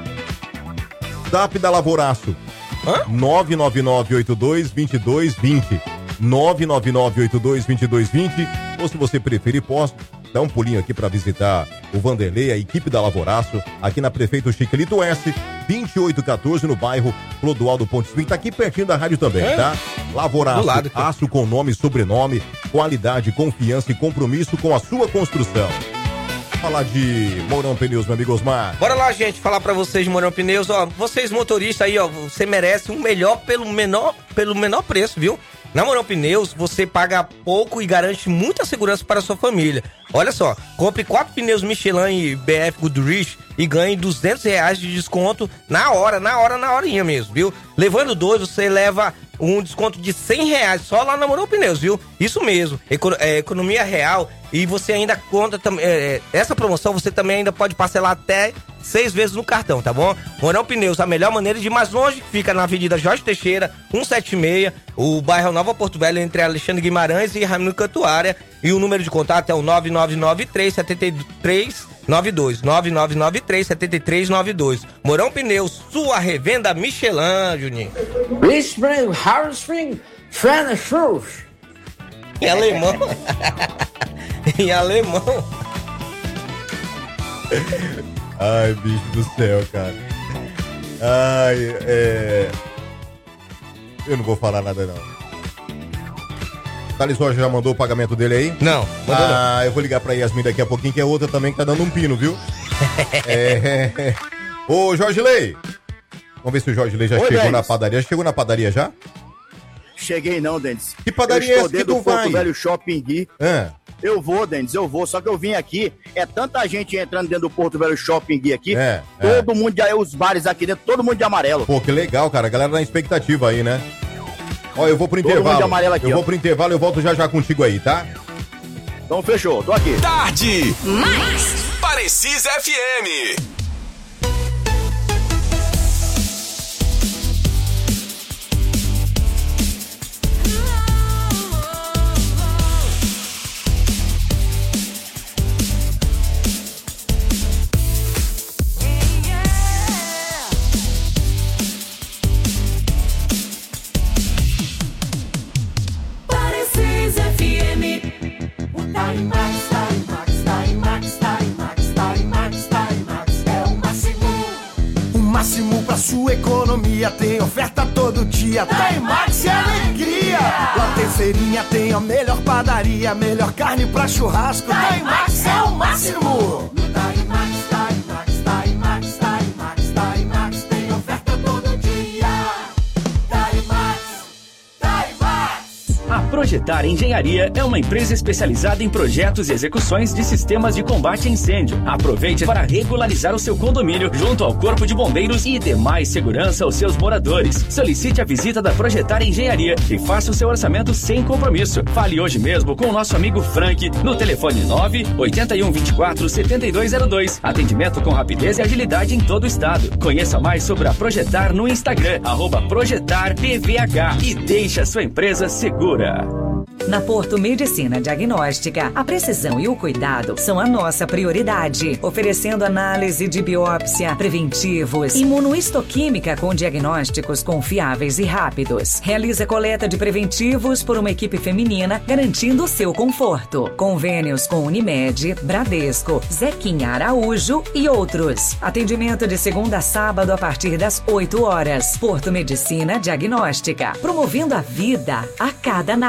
S2: Zap da Lavoraço, nove nove nove oito dois dois dois dois zero, nove nove nove oito dois dois dois dois zero, ou se você preferir, posso dá um pulinho aqui para visitar o Vanderlei, a equipe da Lavoraço, aqui na Prefeito Chiquelito S, vinte e oito quatorze, no bairro Clodoaldo Pontes Filho, tá aqui pertinho da rádio também, é? tá? Lavoraço, lado, aço com nome e sobrenome, qualidade, confiança e compromisso com a sua construção. Falar de Mourão Pneus, meu amigo Osmar.
S21: Bora lá, gente, falar pra vocês de Mourão Pneus, ó, vocês motoristas aí, ó, você merece um melhor pelo menor, pelo menor preço, viu? Na Mourão Pneus, você paga pouco e garante muita segurança para a sua família. Olha só, compre quatro pneus Michelin e B F Goodrich e ganhe duzentos reais de desconto na hora, na hora, na horinha mesmo, viu? Levando dois, você leva um desconto de cem reais só lá na Mourão Pneus, viu? Isso mesmo, Eco, é, economia real, e você ainda conta também, é, essa promoção você também ainda pode parcelar até seis vezes no cartão, tá bom? Mourão Pneus, a melhor maneira de ir mais longe, fica na Avenida Jorge Teixeira, cento e setenta e seis, o bairro Nova Porto Velho, entre Alexandre Guimarães e Raimundo Cantuária, e o número de contato é o nove nove nove três sete três nove dois, nove nove nove três sete três nove dois. Mourão Pneus, sua revenda Michelin, Juninho.
S15: Spring, Harry Spring, Fana Schultz.
S21: Em alemão. Em alemão.
S2: Ai, bicho do céu, cara. Ai, é... Eu não vou falar nada, não. Thales Rocha já mandou o pagamento dele aí?
S21: Não, mandou
S2: Ah,
S21: não.
S2: eu vou ligar pra Yasmin daqui a pouquinho, que é outra também que tá dando um pino, viu? é... Ô, Jorge Lei. Vamos ver se o Jorge Lei já
S15: Oi,
S2: chegou
S15: Denis.
S2: na padaria. Chegou na padaria já?
S15: Cheguei não, Denis.
S2: Que padaria é essa que tu vai?
S15: Porto Velho Shopping Gui.
S2: É.
S15: Eu vou, Denis, eu vou. Só que eu vim aqui, é tanta gente entrando dentro do Porto Velho Shopping Gui aqui.
S2: É, é.
S15: Todo mundo, de, os bares aqui dentro, todo mundo de amarelo.
S2: Pô, que legal, cara. A galera na expectativa aí, né? Ó, eu vou pro
S15: Todo mundo
S2: intervalo.
S15: de amarelo aqui,
S2: eu
S15: ó.
S2: vou pro intervalo, eu volto já já contigo aí, tá?
S15: Então fechou, tô aqui.
S9: Tarde Mais Parecis F M.
S19: Parecis F M. Timax, Timax, Timax, Timax, Timax, Timax é o máximo.
S11: O máximo pra sua economia, tem oferta todo dia. Timax é alegria. Lá tem feirinha, tem a melhor padaria, melhor carne pra churrasco. Timax é o máximo.
S19: Timax, Timax, Timax, Timax, Timax tem oferta todo dia. Timax, Timax.
S5: A Projetar Engenharia é uma empresa especializada em projetos e execuções de sistemas de combate a incêndio. Aproveite para regularizar o seu condomínio junto ao Corpo de Bombeiros e dê mais segurança aos seus moradores. Solicite a visita da Projetar Engenharia e faça o seu orçamento sem compromisso. Fale hoje mesmo com o nosso amigo Frank no telefone nove oito um dois quatro sete dois zero dois. Atendimento com rapidez e agilidade em todo o estado. Conheça mais sobre a Projetar no Instagram, arroba Projetar P V H, e deixe a sua empresa segura.
S17: Na Porto Medicina Diagnóstica, a precisão e o cuidado são a nossa prioridade, oferecendo análise de biópsia, preventivos, imunohistoquímica com diagnósticos confiáveis e rápidos. Realiza coleta de preventivos por uma equipe feminina, garantindo o seu conforto. Convênios com Unimed, Bradesco, Zequinha Araújo e outros. Atendimento de segunda a sábado a partir das oito horas. Porto Medicina Diagnóstica, promovendo a vida a cada análise.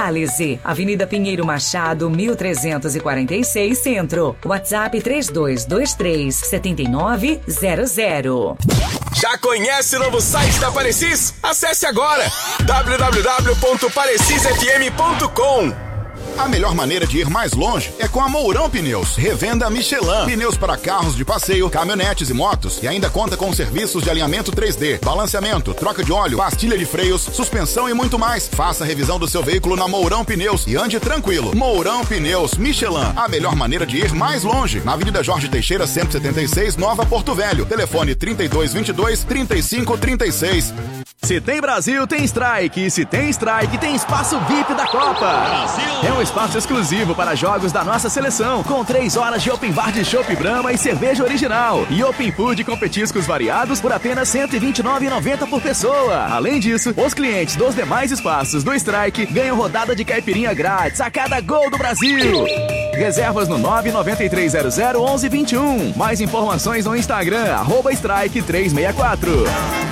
S17: Parecis, Avenida Pinheiro Machado, mil trezentos e quarenta e seis, Centro. WhatsApp três dois dois três, sete nove zero zero.
S9: Já conhece o novo site da Parecis? Acesse agora w w w ponto parecis f m ponto com.
S7: A melhor maneira de ir mais longe é com a Mourão Pneus, revenda Michelin. Pneus para carros de passeio, caminhonetes e motos, e ainda conta com serviços de alinhamento três D, balanceamento, troca de óleo, pastilha de freios, suspensão e muito mais. Faça a revisão do seu veículo na Mourão Pneus e ande tranquilo. Mourão Pneus Michelin, a melhor maneira de ir mais longe. Na Avenida Jorge Teixeira, cento e setenta e seis, Nova Porto Velho. Telefone trinta e dois vinte e dois, trinta e cinco trinta e seis.
S10: Se tem Brasil, tem Strike. Se tem Strike, tem espaço V I P da Copa. Brasil! É um espaço exclusivo para jogos da nossa seleção, com três horas de open bar de chopp Brahma e cerveja original. E open food com petiscos variados por apenas cento e vinte e nove reais e noventa centavos por pessoa. Além disso, os clientes dos demais espaços do Strike ganham rodada de caipirinha grátis a cada gol do Brasil. Reservas no nove nove três zero zero, onze vinte e um. Mais informações no Instagram, arroba Strike três seis quatro.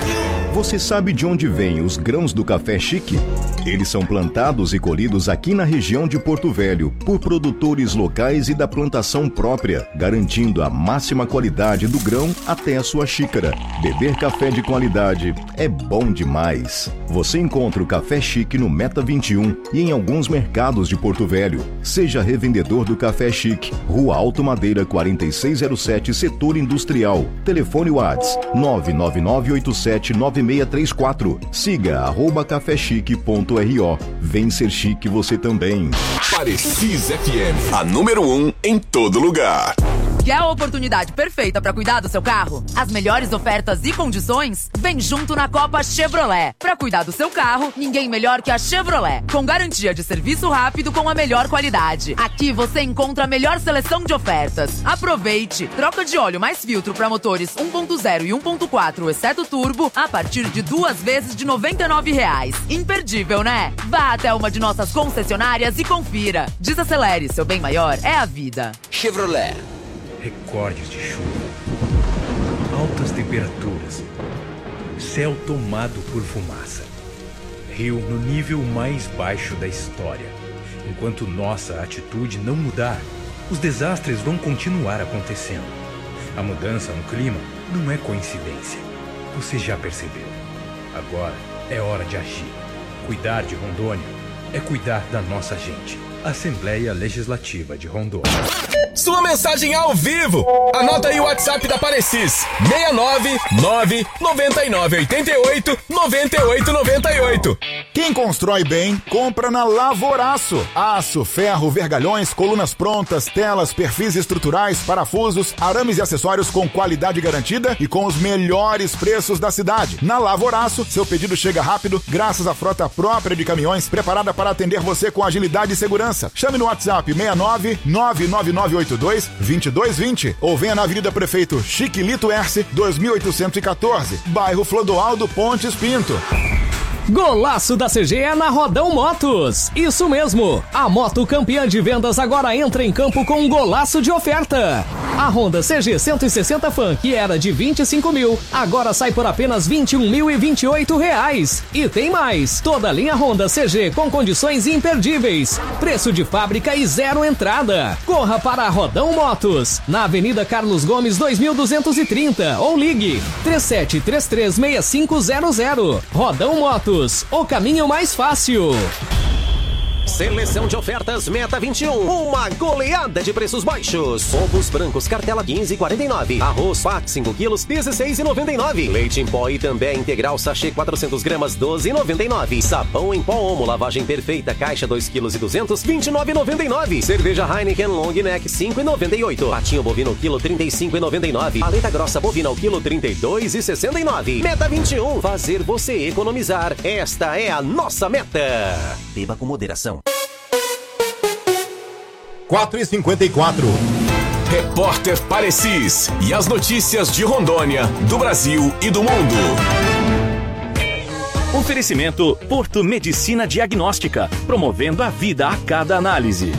S6: Você sabe de onde vêm os grãos do café Chique? Eles são plantados e colhidos aqui na região de Porto Velho por produtores locais e da plantação própria, garantindo a máxima qualidade do grão até a sua xícara. Beber café de qualidade é bom demais. Você encontra o Café Chique no Meta vinte e um e em alguns mercados de Porto Velho. Seja revendedor do Café Chique, Rua Alto Madeira quarenta e seis zero sete, Setor Industrial. Telefone WhatsApp nove nove nove oito sete nove seis três quatro. Siga arroba cafechique ponto r o. Vem ser chique você também.
S9: Parecis F M, a número um em todo lugar.
S14: Quer a oportunidade perfeita para cuidar do seu carro? As melhores ofertas e condições? Vem junto na Copa Chevrolet. Para cuidar do seu carro, ninguém melhor que a Chevrolet. Com garantia de serviço rápido com a melhor qualidade. Aqui você encontra a melhor seleção de ofertas. Aproveite! Troca de óleo mais filtro para motores um ponto zero e um ponto quatro, exceto turbo, a partir de duas vezes de noventa e nove reais. Imperdível, né? Vá até uma de nossas concessionárias e confira. Desacelere, seu bem maior é a vida.
S22: Chevrolet.
S13: Recordes de chuva, altas temperaturas, céu tomado por fumaça, rio no nível mais baixo da história. Enquanto nossa atitude não mudar, os desastres vão continuar acontecendo. A mudança no clima não é coincidência. Você já percebeu. Agora é hora de agir. Cuidar de Rondônia é cuidar da nossa gente. Assembleia Legislativa de Rondônia.
S9: Sua mensagem ao vivo. Anota aí o WhatsApp da Parecis. seis nove nove nove nove oito oito nove oito nove oito.
S7: Quem constrói bem, compra na Lavoraço. Aço, ferro, vergalhões, colunas prontas, telas, perfis estruturais, parafusos, arames e acessórios com qualidade garantida e com os melhores preços da cidade. Na Lavoraço, seu pedido chega rápido graças à frota própria de caminhões preparada para atender você com agilidade e segurança. Chame no WhatsApp seis nove nove nove nove oito dois dois dois dois zero ou venha na Avenida Prefeito Chiquilito Erce, dois mil oitocentos e quatorze, bairro Flodoaldo Pontes Pinto.
S10: Golaço da C G é na Rodão Motos. Isso mesmo. A moto campeã de vendas agora entra em campo com um golaço de oferta. A Honda C G cento e sessenta Fan, que era de vinte e cinco mil, agora sai por apenas vinte e um mil e vinte e oito reais. E tem mais. Toda a linha Honda C G com condições imperdíveis. Preço de fábrica e zero entrada. Corra para a Rodão Motos, na Avenida Carlos Gomes dois mil duzentos e trinta ou ligue três sete três três seis cinco zero zero. Rodão Motos. O caminho mais fácil.
S18: Seleção de ofertas Meta vinte e um. Uma goleada de preços baixos. Ovos brancos cartela quinze e quarenta e nove. Arroz P A C cinco quilos dezesseis e noventa e nove. Leite em pó e também integral sachê quatrocentos gramas doze e noventa e nove. Sabão em pó Omo lavagem perfeita caixa dois quilos e duzentos vinte e nove e noventa e nove. Cerveja Heineken Long Neck cinco e noventa e oito. Patinho bovino quilo trinta e cinco e noventa e nove. Paleta grossa bovina ao quilo trinta e dois e sessenta e nove. Meta vinte e um. Fazer você economizar. Esta é a nossa meta. Beba com moderação.
S2: quatro e cinquenta e quatro.
S9: Repórter Parecis e as notícias de Rondônia, do Brasil e do mundo.
S5: Oferecimento Porto Medicina Diagnóstica, promovendo a vida a cada análise.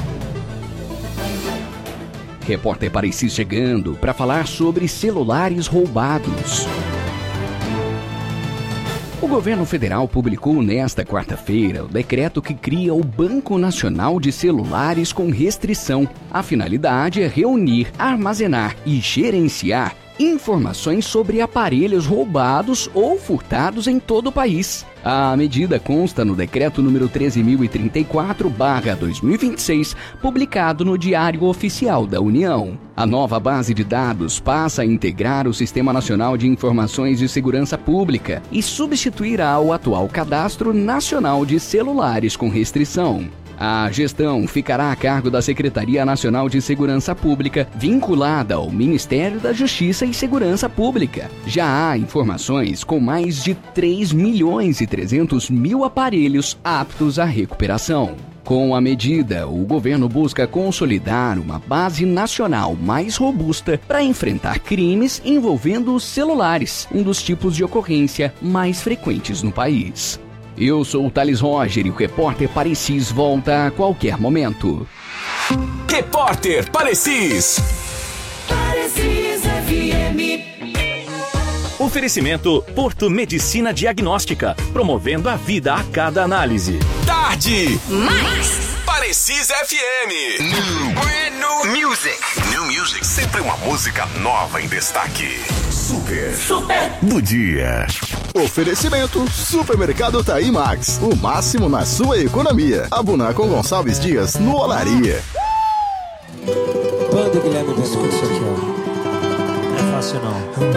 S20: Repórter Parecis chegando para falar sobre celulares roubados. O governo federal publicou nesta quarta-feira o decreto que cria o Banco Nacional de Celulares com restrição. A finalidade é reunir, armazenar e gerenciar informações sobre aparelhos roubados ou furtados em todo o país. A medida consta no decreto número treze mil e trinta e quatro barra dois mil e vinte e seis, publicado no Diário Oficial da União. A nova base de dados passa a integrar o Sistema Nacional de Informações de Segurança Pública e substituirá o atual Cadastro Nacional de Celulares com Restrição. A gestão ficará a cargo da Secretaria Nacional de Segurança Pública, vinculada ao Ministério da Justiça e Segurança Pública. Já há informações com mais de três milhões e trezentos mil aparelhos aptos à recuperação. Com a medida, o governo busca consolidar uma base nacional mais robusta para enfrentar crimes envolvendo os celulares, um dos tipos de ocorrência mais frequentes no país. Eu sou o Thales Roger e o Repórter Parecis volta a qualquer momento.
S9: Repórter Parecis.
S22: Parecis F M.
S5: Oferecimento Porto Medicina Diagnóstica, promovendo a vida a cada análise.
S9: Tarde.
S22: Mais.
S9: Parecis F M. New, new Music. New Music. Sempre uma música nova em destaque. Super.
S22: Super.
S1: Do dia. Oferecimento Supermercado Taí Max. O máximo na sua economia. Abuna com Gonçalves Dias no Olaria.
S3: Banda Guilherme Bento, isso aqui, ó. Não é fácil não.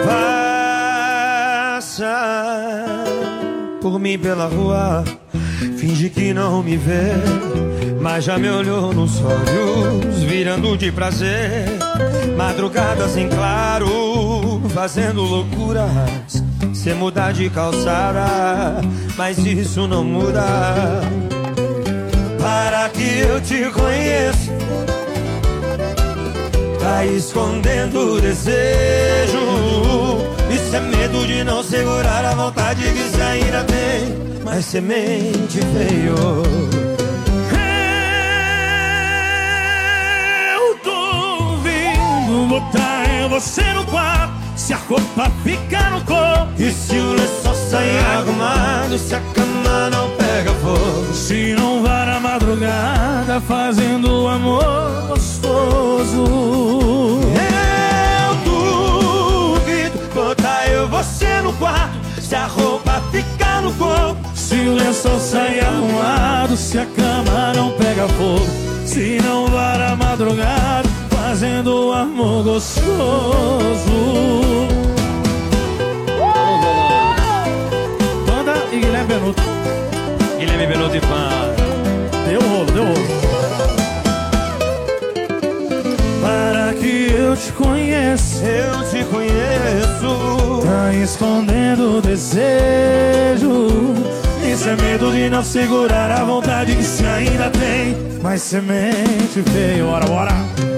S3: Passa por mim pela rua, finge que não me vê, mas já me olhou nos olhos, virando de prazer. Madrugadas em claro, fazendo loucuras, cê mudar de calçada, mas isso não muda. Para que eu te conheça, tá escondendo o desejo. Isso é medo de não segurar a vontade que cê ainda tem, mas semente veio. Eu tô vindo botar você no quarto, se a roupa ficar no corpo, e se o lençol sair arrumado, se a cama não pega fogo, se não vai na madrugada fazendo amor gostoso. Eu duvido botar eu você no quarto, se a roupa ficar no corpo, se o lençol sair arrumado, se a cama não pega fogo, se não vai na madrugada fazendo amor gostoso. Banda e Guilherme Benuto. Guilherme Benuto e Pan. Deu rolo, deu rolo. Para que eu te conheça, eu te conheço, tá escondendo o desejo. Isso é medo de não segurar a vontade que se ainda tem, mas semente veio, bora, bora.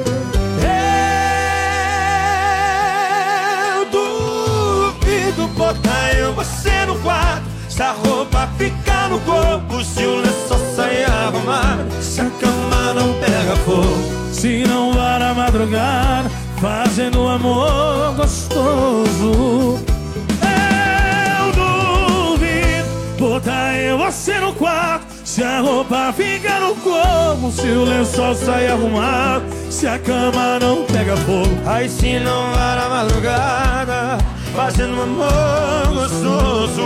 S3: Botar eu você no quarto, se a roupa ficar no corpo, se o lençol sair arrumado, se a cama não pega fogo, se não vai na madrugada fazendo amor gostoso. Eu duvido botar eu você no quarto, se a roupa fica no corpo, se o lençol sair arrumado, se a cama não pega fogo, aí se não vai na madrugada fazendo amor gostoso.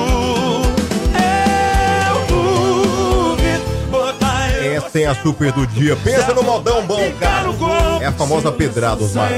S3: Eu duvido botar eu.
S2: Essa é a super do dia. Pensa no modão bom, cara. É a famosa pedrada, Osmar.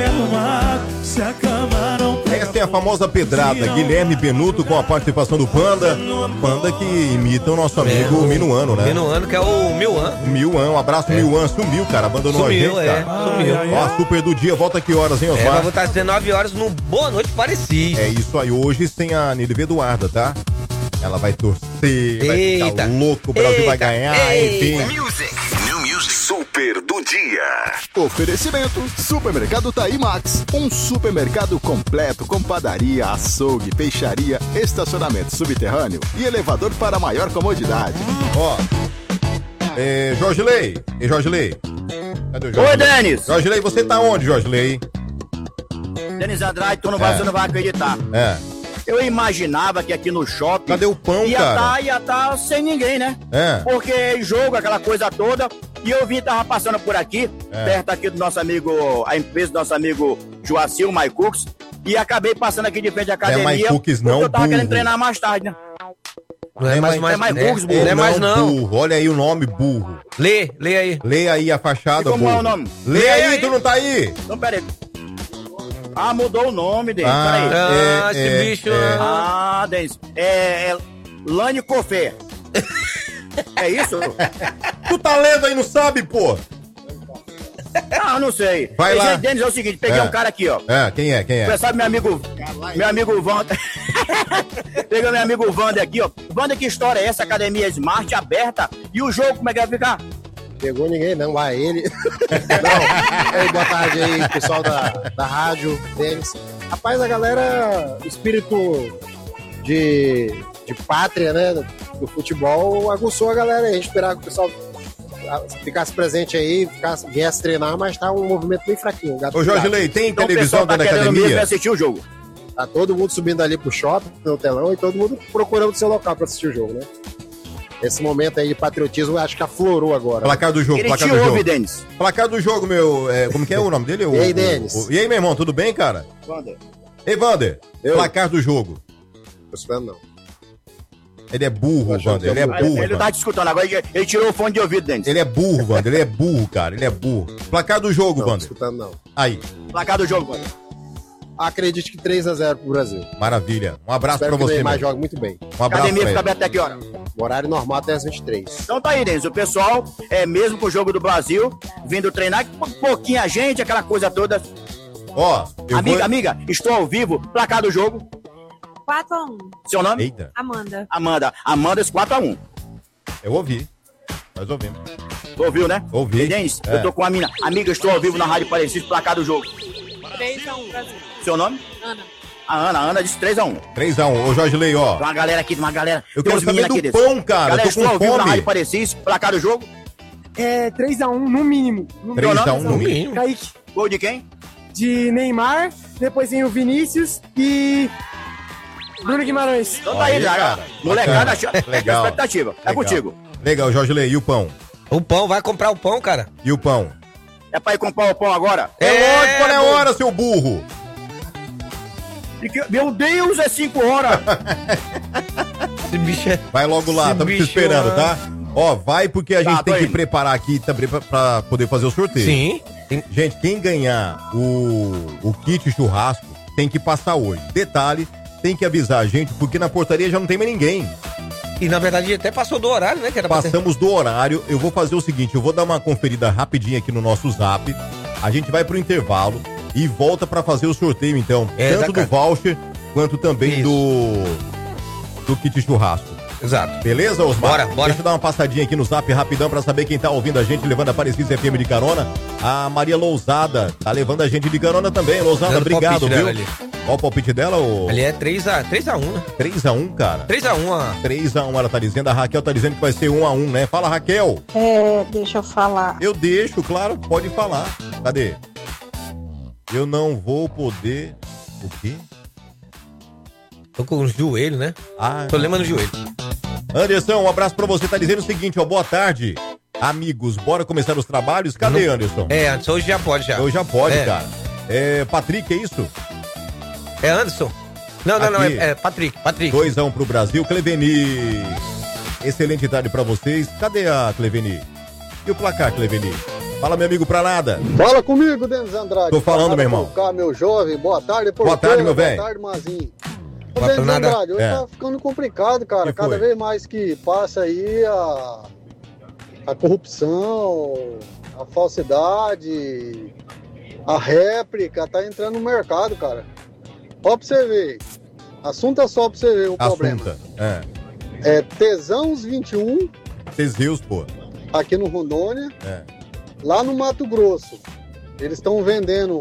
S2: Essa é a famosa pedrada. Guilherme Benuto com a participação do Panda. Panda que imita o nosso amigo é, Minuano, né?
S21: Minuano, que é o Milan.
S2: Milan, um abraço, é. Milan. Sumiu, cara. Abandonou
S21: Sumiu,
S2: a gente, cara.
S21: É. Sumiu.
S2: Ó, a super do dia. Volta que horas, hein, Osmar?
S21: É, vai voltar às dezenove horas no Boa Noite Parecis.
S2: É isso aí. Hoje tem a Nilive Eduarda, tá? Ela vai torcer, vai
S21: Eita.
S2: ficar louco, o Brasil
S21: Eita.
S2: vai ganhar,
S21: Eita.
S2: enfim.
S9: Music. New Music. Super do dia.
S1: Oferecimento Supermercado Taí Max. Um supermercado completo com padaria, açougue, peixaria, estacionamento subterrâneo e elevador para maior comodidade.
S2: Ó, é, Jorge Lei. E Jorge Lei? Cadê o Jorge
S15: Oi,
S2: Lei?
S15: Denis.
S2: Jorge Lei, você tá onde, Jorge Lei?
S15: Denis Andrade, tu não vai,
S2: É.
S15: você não vai acreditar.
S2: É.
S15: eu imaginava que aqui no shopping...
S2: Cadê o pão,
S15: ia
S2: cara?
S15: Tá, ia estar tá sem ninguém, né?
S2: É.
S15: Porque jogo, aquela coisa toda. E eu vim, tava passando por aqui,
S2: É.
S15: perto aqui do nosso amigo, a empresa do nosso amigo Joacir, o MyCooks. E acabei passando aqui de frente à academia.
S2: MyCooks não,
S15: porque eu tava
S2: burro.
S15: querendo treinar mais tarde, né?
S21: Não é mais, mais,
S15: é mais
S21: é,
S15: burros, burro.
S21: não é mais não.
S2: Burro. Olha aí o nome, burro.
S21: Lê, lê aí.
S2: Lê aí a fachada,
S15: E como
S2: burro.
S15: é o nome?
S2: Lê,
S15: Lê
S2: aí,
S15: aí.
S2: tu não tá aí?
S15: Então, peraí. Ah, mudou o nome dele,
S2: Ah,
S15: peraí.
S2: é,
S21: Ah, esse
S2: é,
S21: bicho...
S2: é.
S15: Ah, Denis. É, é Lani Cofé. É isso?
S2: Tu tá lendo aí, não sabe, pô?
S15: Ah, não sei.
S2: Vai lá.
S15: Gente, Denis, é o seguinte, peguei
S2: É.
S15: um cara aqui, ó.
S2: É, quem é, quem é?
S15: Você sabe, meu amigo, meu amigo Wander. Peguei meu amigo Wander aqui, ó. Wander, que história é essa? Academia Smart aberta. E o jogo, como é que vai ficar?
S4: Pegou ninguém, não, vai ele. Não, aí, boa tarde aí, pessoal da, da rádio, Denis. Rapaz, a galera, o espírito de, de pátria, né, do, do futebol, aguçou a galera aí. A gente esperava que o pessoal ficasse presente aí, ficasse, viesse treinar, mas tá um movimento bem fraquinho. Gato
S2: Ô, Jorge
S4: gato.
S2: Lei, tem
S4: Então, o
S2: televisão
S4: pessoal tá
S2: dentro da
S4: querendo
S2: academia?
S4: mesmo
S15: assistir o jogo.
S4: Tá todo mundo subindo ali pro shopping, no telão, e todo mundo procurando o seu local pra assistir o jogo, né? Esse momento aí de patriotismo, acho que aflorou agora.
S2: Placar do jogo,
S4: Ele
S2: placar
S4: te
S2: do
S4: ouve,
S2: jogo.
S4: Denis.
S2: Placar do jogo, meu. É, como que é o nome dele? O,
S4: E aí,
S2: o-
S4: Denis?
S2: o- e aí, meu irmão, tudo bem, cara?
S15: Wander.
S2: Ei, Wander, placar do jogo.
S4: Tô esperando, não.
S2: Ele é burro, Wander, ele é burro.
S15: Ele não
S2: Wander.
S15: tá te escutando agora, ele, ele tirou o fone de ouvido, Denis.
S2: Ele é burro, Wander, ele é burro, cara, ele é burro. Placar do jogo,
S4: Não,
S2: Wander.
S4: escutando não.
S2: Aí,
S15: Placar do jogo, Wander.
S4: Acredite que três a zero pro Brasil.
S2: maravilha. Um abraço
S4: Espero
S2: pra
S4: que o
S2: você,
S4: Neymar
S2: meu.
S4: joga muito bem.
S2: Um abraço
S15: Academia
S2: pra
S15: fica
S2: ele.
S15: aberta até que hora?
S4: O horário normal até as vinte e três.
S15: Então tá aí, Denis. O pessoal, é mesmo com o jogo do Brasil, vindo treinar, um pouquinho a gente, aquela coisa toda.
S2: Ó, eu
S15: amiga,
S2: vou...
S15: amiga, estou ao vivo, placar do jogo.
S8: quatro a um.
S15: Seu nome?
S2: Eita,
S8: Amanda.
S15: Amanda. Amanda, esse quatro a um.
S2: eu ouvi. Nós ouvimos.
S15: Ouviu, né?
S2: Ouvi.
S15: Denis,
S2: É.
S15: eu tô com a mina. Amiga, estou ao vivo na Rádio Parecido, placar do jogo.
S8: três a um, Brasil.
S15: Seu nome?
S8: Ana.
S15: A Ana. A Ana disse três a um.
S2: três a um. Ô, Jorge Lei, ó.
S15: Tem uma galera aqui, tem uma galera.
S2: Eu
S15: tem
S2: quero
S15: uns
S2: saber
S15: meninos
S2: do
S15: aqui
S2: pão,
S15: desse.
S2: cara.
S15: Galera,
S2: Eu tô
S15: estou
S2: com
S15: ao vivo na
S2: fome.
S15: Rádio Parecido, placar do jogo.
S16: É três a um no mínimo. No
S2: três a um
S16: mínimo.
S2: no mínimo.
S16: Kaique.
S15: Gol de quem?
S16: De Neymar, depois tem o Vinícius e Bruno Guimarães.
S15: Então tá aí,
S2: Aí,
S15: já.
S2: cara.
S15: Molecada,
S2: Bacana. Legal.
S15: expectativa. É
S2: Legal.
S15: contigo.
S2: Legal, Jorge Lei. E o pão?
S21: O pão, vai comprar o pão, cara.
S2: E o pão?
S15: É pra ir comprar o pão agora?
S2: É, lógico, qual é a hora, seu burro?
S15: E que- Meu Deus, é cinco horas.
S21: Esse bicho é...
S2: Vai logo lá,
S21: Esse
S2: estamos te
S21: bicho,
S2: esperando,
S21: ah.
S2: tá? Ó, vai porque a
S15: Tá,
S2: gente
S15: tô
S2: tem que
S15: indo.
S2: preparar aqui também pra, pra poder fazer o sorteio.
S21: Sim.
S2: Gente, quem ganhar o, o kit churrasco tem que passar hoje. Detalhe, tem que avisar a gente porque na portaria já não tem mais ninguém.
S21: E na verdade até passou do horário, né? Que era pra ter-
S2: Passamos do horário. Eu vou fazer o seguinte, eu vou dar uma conferida rapidinho aqui no nosso zap. A gente vai pro intervalo e volta pra fazer o sorteio, então.
S21: É,
S2: tanto
S21: da
S2: do voucher quanto também do do kit churrasco.
S21: Exato.
S2: Beleza, Osmar?
S21: Bora, bora.
S2: Deixa eu dar uma passadinha aqui no zap rapidão pra saber quem tá ouvindo a gente, levando a Aparecida F M de carona. A Maria Lousada tá levando a gente de carona também. Lousada,
S21: Dando
S2: obrigado,
S21: palpite
S2: viu?
S21: dela ali.
S2: Qual o palpite dela? O...
S21: Ali é três a um, né?
S2: três a um, cara.
S21: três a um, a...
S2: três a um ela tá dizendo. A Raquel tá dizendo que vai ser um a um, né? Fala, Raquel.
S23: É, deixa eu falar.
S2: Eu deixo, claro, pode falar. Cadê? Eu não vou poder... O quê?
S21: Tô com o joelho, né?
S2: Ah,
S21: Problema no joelho.
S2: Anderson, um abraço pra você. Tá dizendo o seguinte, ó. Boa tarde, amigos. Bora começar os trabalhos? Cadê,
S21: Não-
S2: Anderson?
S21: É, Anderson, hoje já pode já.
S2: Hoje já pode,
S21: É.
S2: cara. É, Patrick, é isso?
S21: É Anderson? Não, não, não,
S2: Aqui.
S21: é, é Patrick, Patrick.
S2: dois a um pro Brasil. Cleveni. Excelente tarde pra vocês. Cadê a Cleveni? E o placar, Cleveni? Fala, meu amigo, pra nada.
S25: Fala comigo, Denis Andrade.
S2: Tô falando, meu irmão.
S25: Cá, meu jovem, boa tarde,
S2: Boa tarde, meu velho.
S25: Boa tarde, Mazinho. Ô,
S2: Boa
S25: Denis
S2: nada.
S25: Andrade, hoje
S2: É.
S25: tá ficando complicado, cara.
S2: Que
S25: Cada
S2: foi?
S25: vez mais que passa aí a, a corrupção, a falsidade, a réplica, tá entrando no mercado, cara. Ó pra você ver. Assunto é só pra você ver o problema.
S2: Assunta. É.
S25: É Tesãos vinte e um,
S2: Teseus, pô.
S25: aqui no Rondônia.
S2: É.
S25: Lá no Mato Grosso, eles estão vendendo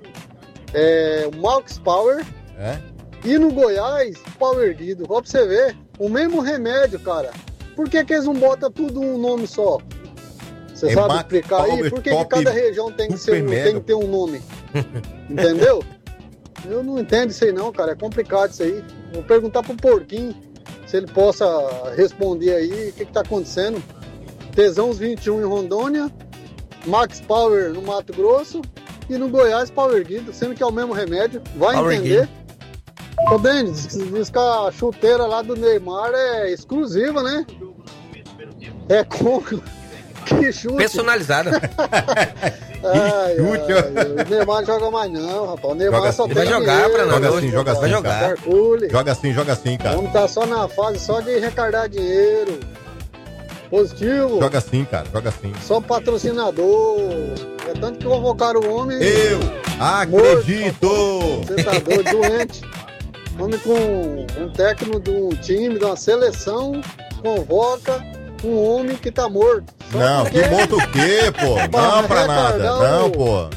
S25: é, o Max Power.
S2: É?
S25: E no Goiás, Power Guido. Ó pra você ver, o mesmo remédio, cara. Por que que eles não botam tudo um nome só? Você
S2: É
S25: sabe
S2: Max
S25: explicar aí?
S2: Power
S25: Por que, que
S2: Top
S25: cada região tem que, ser, um-
S2: Super
S25: tem que ter um nome? Entendeu? Eu não entendo isso aí não, cara. É complicado isso aí. Vou perguntar pro Porquinho se ele possa responder aí o que, que tá acontecendo. Tesãos vinte e um em Rondônia, Max Power no Mato Grosso e no Goiás Power Guido, sendo que é o mesmo remédio. Vai
S21: Power
S25: entender. Ô, Denis, diz que a chuteira lá do Neymar é exclusiva, né? É com... Que chute.
S21: Personalizada.
S25: Ai, ai, o Neymar não joga mais não, rapaz. O Neymar
S2: Joga
S25: só
S2: assim.
S25: tem
S21: Vai jogar
S25: dinheiro,
S21: pra nós
S2: Joga
S21: hoje.
S2: assim, joga
S21: Vai
S2: assim,
S21: jogar.
S2: cara.
S25: Calcule.
S2: Joga assim, joga assim,
S25: O
S2: cara.
S25: homem tá só na fase só de recarregar dinheiro. Positivo.
S2: Joga assim, cara, joga assim.
S25: Só patrocinador. É tanto que convocaram o homem.
S2: Eu acredito!
S25: Morto, você tá doido, doente. Homem com um técnico de um time, de uma seleção, convoca um homem que tá morto. Só
S2: Não,
S25: porque
S2: que morto o quê, pô? Não pra nada, não, pô.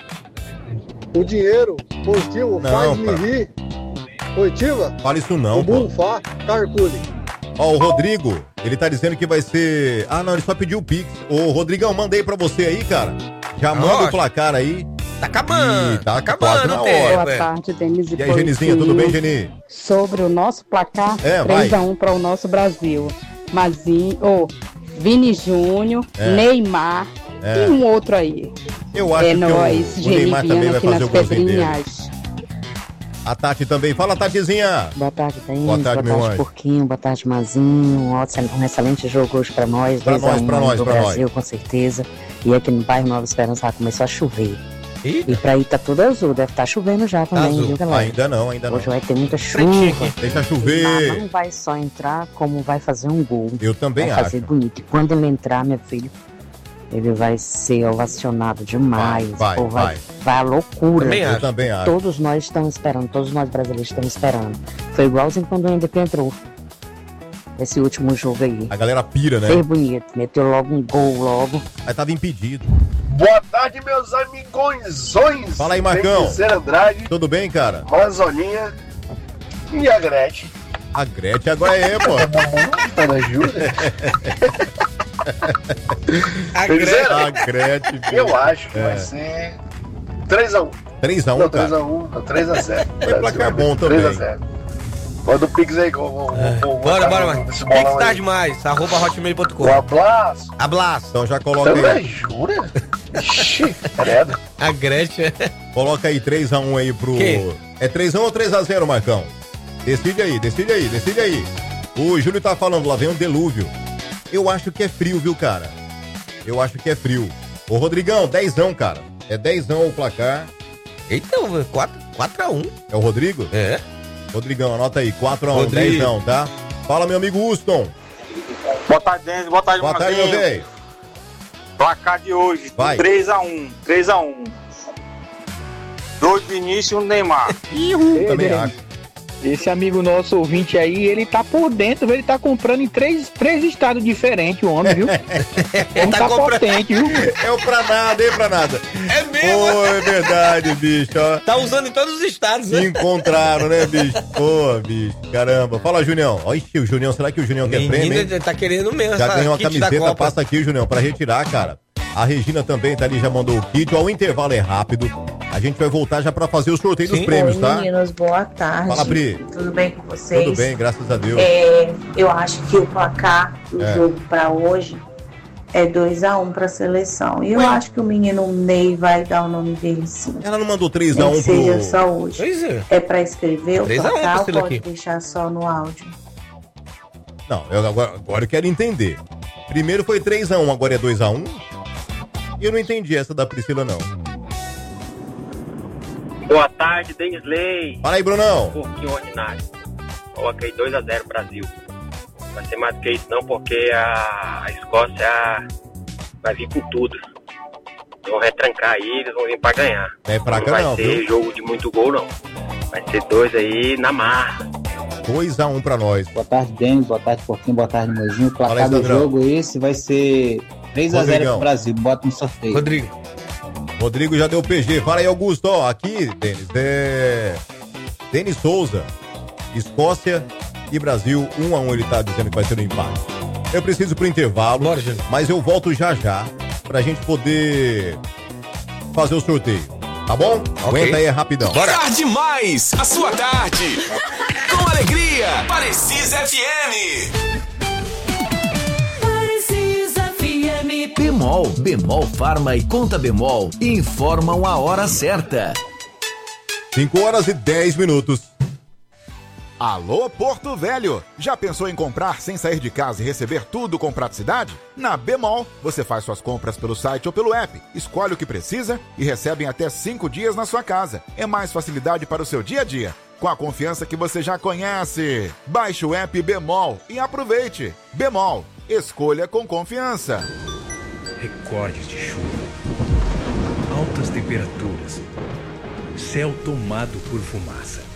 S25: O dinheiro positivo
S2: Não,
S25: faz-me
S2: cara.
S25: rir. Positiva?
S2: Fala isso não,
S25: O
S2: pô.
S25: Bunfá, Carcule.
S2: Ó, o Rodrigo, ele tá dizendo que vai ser... Ah, não, ele só pediu o Pix. Ô, Rodrigão, mandei pra você aí, cara. Já manda
S21: Lógico.
S2: o placar aí.
S21: Tá acabando.
S2: Ih, tá
S21: Tá
S2: quase
S21: acabando
S2: na
S21: o tempo.
S2: hora.
S11: Boa
S21: é.
S11: tarde, Denise.
S2: E aí, Genizinha, tudo bem, Geni?
S11: Sobre o nosso placar,
S2: É, vai.
S11: três a um para o nosso Brasil. Mazinho, oh, Vini Júnior,
S2: É.
S11: Neymar
S2: É.
S11: e um outro aí.
S2: Eu acho
S11: é
S2: que
S11: nóis,
S2: o, o Neymar também
S11: Geniviano
S2: vai
S11: aqui
S2: fazer
S11: nas
S2: o golzinho dele.
S11: pedrinhas.
S2: A Tati também. Fala, Tatizinha.
S11: Boa tarde, Denise.
S2: Boa tarde, meu anjo.
S11: Porquinho. Boa tarde, Mazinho. Um, ótimo, um excelente jogo hoje pra nós.
S2: Pra
S11: dois
S2: nós,
S11: a um
S2: pra nós,
S11: do
S2: pra
S11: Brasil,
S2: nós.
S11: com certeza. E aqui no bairro Nova Esperança já começou a chover.
S21: Eita.
S11: E pra aí tá tudo azul. Deve estar chovendo já também,
S21: Azul.
S11: viu, galera?
S2: Ainda não, ainda não.
S11: Hoje vai ter muita
S21: Pretinho
S11: chuva.
S21: aqui.
S2: Deixa
S11: Mas
S2: chover.
S11: não vai só entrar, como vai fazer um gol.
S2: Eu também
S11: vai
S2: acho.
S11: fazer bonito. E quando ele entrar, meu filho, ele vai ser ovacionado demais.
S2: Vai,
S11: Pô,
S2: vai,
S11: vai, vai à loucura.
S21: Também
S2: Eu
S21: acho.
S2: também acho.
S11: Todos nós estamos esperando, todos nós brasileiros estamos esperando. Foi igualzinho quando o Henrique entrou. Esse último jogo aí.
S2: A galera pira, né?
S11: Fez bonito, meteu logo um gol logo.
S2: Mas tava impedido.
S12: Boa tarde, meus amigões.
S2: Fala aí, Marcão.
S12: Ser Andrade,
S2: Tudo bem, cara?
S12: Mazolinha e a Gretchen.
S2: A Gretchen agora é, pô.
S12: Tá na Júlia?
S21: A
S12: Gretchen.
S2: A Gretchen.
S12: Eu acho que
S2: É.
S12: vai ser três a um.
S2: três a um,
S12: Não,
S2: cara.
S12: três a um, não, três a zero.
S2: É placar bom também.
S12: três a zero. Manda o Pix aí, que eu vou. vou- vou-
S21: Bora,
S12: vou-
S21: bora,
S12: vou-
S21: mano.
S12: esse
S21: Pix
S12: bolão
S21: tá
S12: aí.
S21: demais. Arroba hotmail ponto com.
S12: Um abraço.
S21: Abraço.
S2: Então já coloca
S12: Também
S2: aí.
S12: jura? Ixi, credo.
S21: A Gretchen.
S2: Coloca aí três a um aí pro...
S21: Que?
S2: É três a um ou três a zero, Marcão? Decide aí, decide aí, decide aí. O Júlio tá falando, lá vem um delúvio. Eu acho que é frio, viu, cara? Eu acho que é frio. Ô, Rodrigão, dezão, cara. É dezão o placar.
S21: Eita, quatro a um.
S2: É o Rodrigo?
S21: É.
S2: Rodrigão, anota aí, quatro a um,
S21: Rodrigo.
S2: dezão, tá? Fala, meu amigo Houston.
S17: Boa tarde, Denis. Boa tarde,
S2: Boa tarde, meu
S17: Mazinho.
S2: velho.
S17: Placar de hoje,
S2: Vai.
S17: três a um. três a um. Dois Vinícius e um Neymar.
S2: Também acho.
S19: Esse amigo nosso ouvinte aí, ele tá por dentro, ele tá comprando em três, três estados diferentes, o homem, viu? Ele tá, potente, viu?
S2: É o pra nada, hein, pra nada.
S21: É mesmo?
S2: Pô, é verdade, bicho, ó.
S21: Tá usando em todos os estados,
S2: Se
S21: né?
S2: encontraram, né, bicho? Pô, bicho, caramba. Fala, Junião. Olha o Junião, será que o Junião quer prêmio, hein?
S21: Menina, tá querendo mesmo.
S2: Já
S21: essa
S2: ganhou uma
S21: kit da
S2: camiseta,
S21: Copa.
S2: passa aqui, Junião, pra retirar, cara. A Regina também tá ali, já mandou o kit. Ó, o intervalo é rápido. A gente vai voltar já pra fazer o sorteio dos prêmios,
S24: Oi,
S2: tá?
S24: meninos, boa tarde.
S2: Fala, Pri.
S24: Tudo bem com vocês?
S2: Tudo bem, graças a Deus.
S24: É, eu acho que o placar do
S2: É.
S24: jogo para hoje é dois a um para a seleção. E eu
S2: Ué?
S24: acho que o menino Ney vai dar o nome dele sim.
S2: Ela não mandou três a
S24: Nem
S2: um
S24: que seja
S2: pro...
S24: só hoje.
S21: Pois é.
S24: É para escrever o
S21: três a um
S24: placar ou
S21: Priscila
S24: pode
S21: aqui.
S24: deixar só no áudio?
S2: Não, eu agora, agora eu quero entender. Primeiro foi três a um, agora é dois a um? E eu não entendi essa da Priscila, não.
S26: Boa tarde, Densley.
S2: Fala aí, Brunão.
S26: Pouquinho ordinário. Coloquei dois a zero Brasil. Vai ser mais do que isso não, porque a, a Escócia vai vir com tudo. Eles vão retrancar aí, eles vão vir pra ganhar.
S2: É fraca
S26: não vai
S2: não,
S26: ser
S2: viu?
S26: jogo de muito gol, não. Vai ser dois aí na marra.
S2: dois a um pra nós.
S27: Boa tarde, Denis. Boa tarde, Porquinho. Boa tarde, Mozinho. O
S2: Fala
S27: placar
S2: aí,
S27: do
S2: Sandrão.
S27: jogo esse vai ser três a zero
S2: Rodrigão.
S27: pro Brasil. Bota no sorteio.
S21: Rodrigo.
S2: Rodrigo já deu P G. Fala aí, Augusto. Ó, aqui, Denis, é... Denis Souza, Escócia e Brasil, um a um ele tá dizendo que vai ser um empate. Eu preciso pro intervalo, mas eu volto já já pra gente poder fazer o sorteio. Tá bom? Okay. Aguenta aí, é rapidão.
S9: Bora. Tarde mais, a sua tarde. Com alegria, Precisa F M.
S22: Precisa F M.
S6: Bemol, Bemol Farma e Conta Bemol informam a hora certa.
S2: cinco horas e dez minutos.
S1: Alô, Porto Velho! Já pensou em comprar sem sair de casa e receber tudo com praticidade? Na Bemol, você faz suas compras pelo site ou pelo app, escolhe o que precisa e recebe em até cinco dias na sua casa. É mais facilidade para o seu dia a dia, com a confiança que você já conhece. Baixe o app Bemol e aproveite. Bemol, escolha com confiança.
S7: Recordes de chuva, altas temperaturas, céu tomado por fumaça.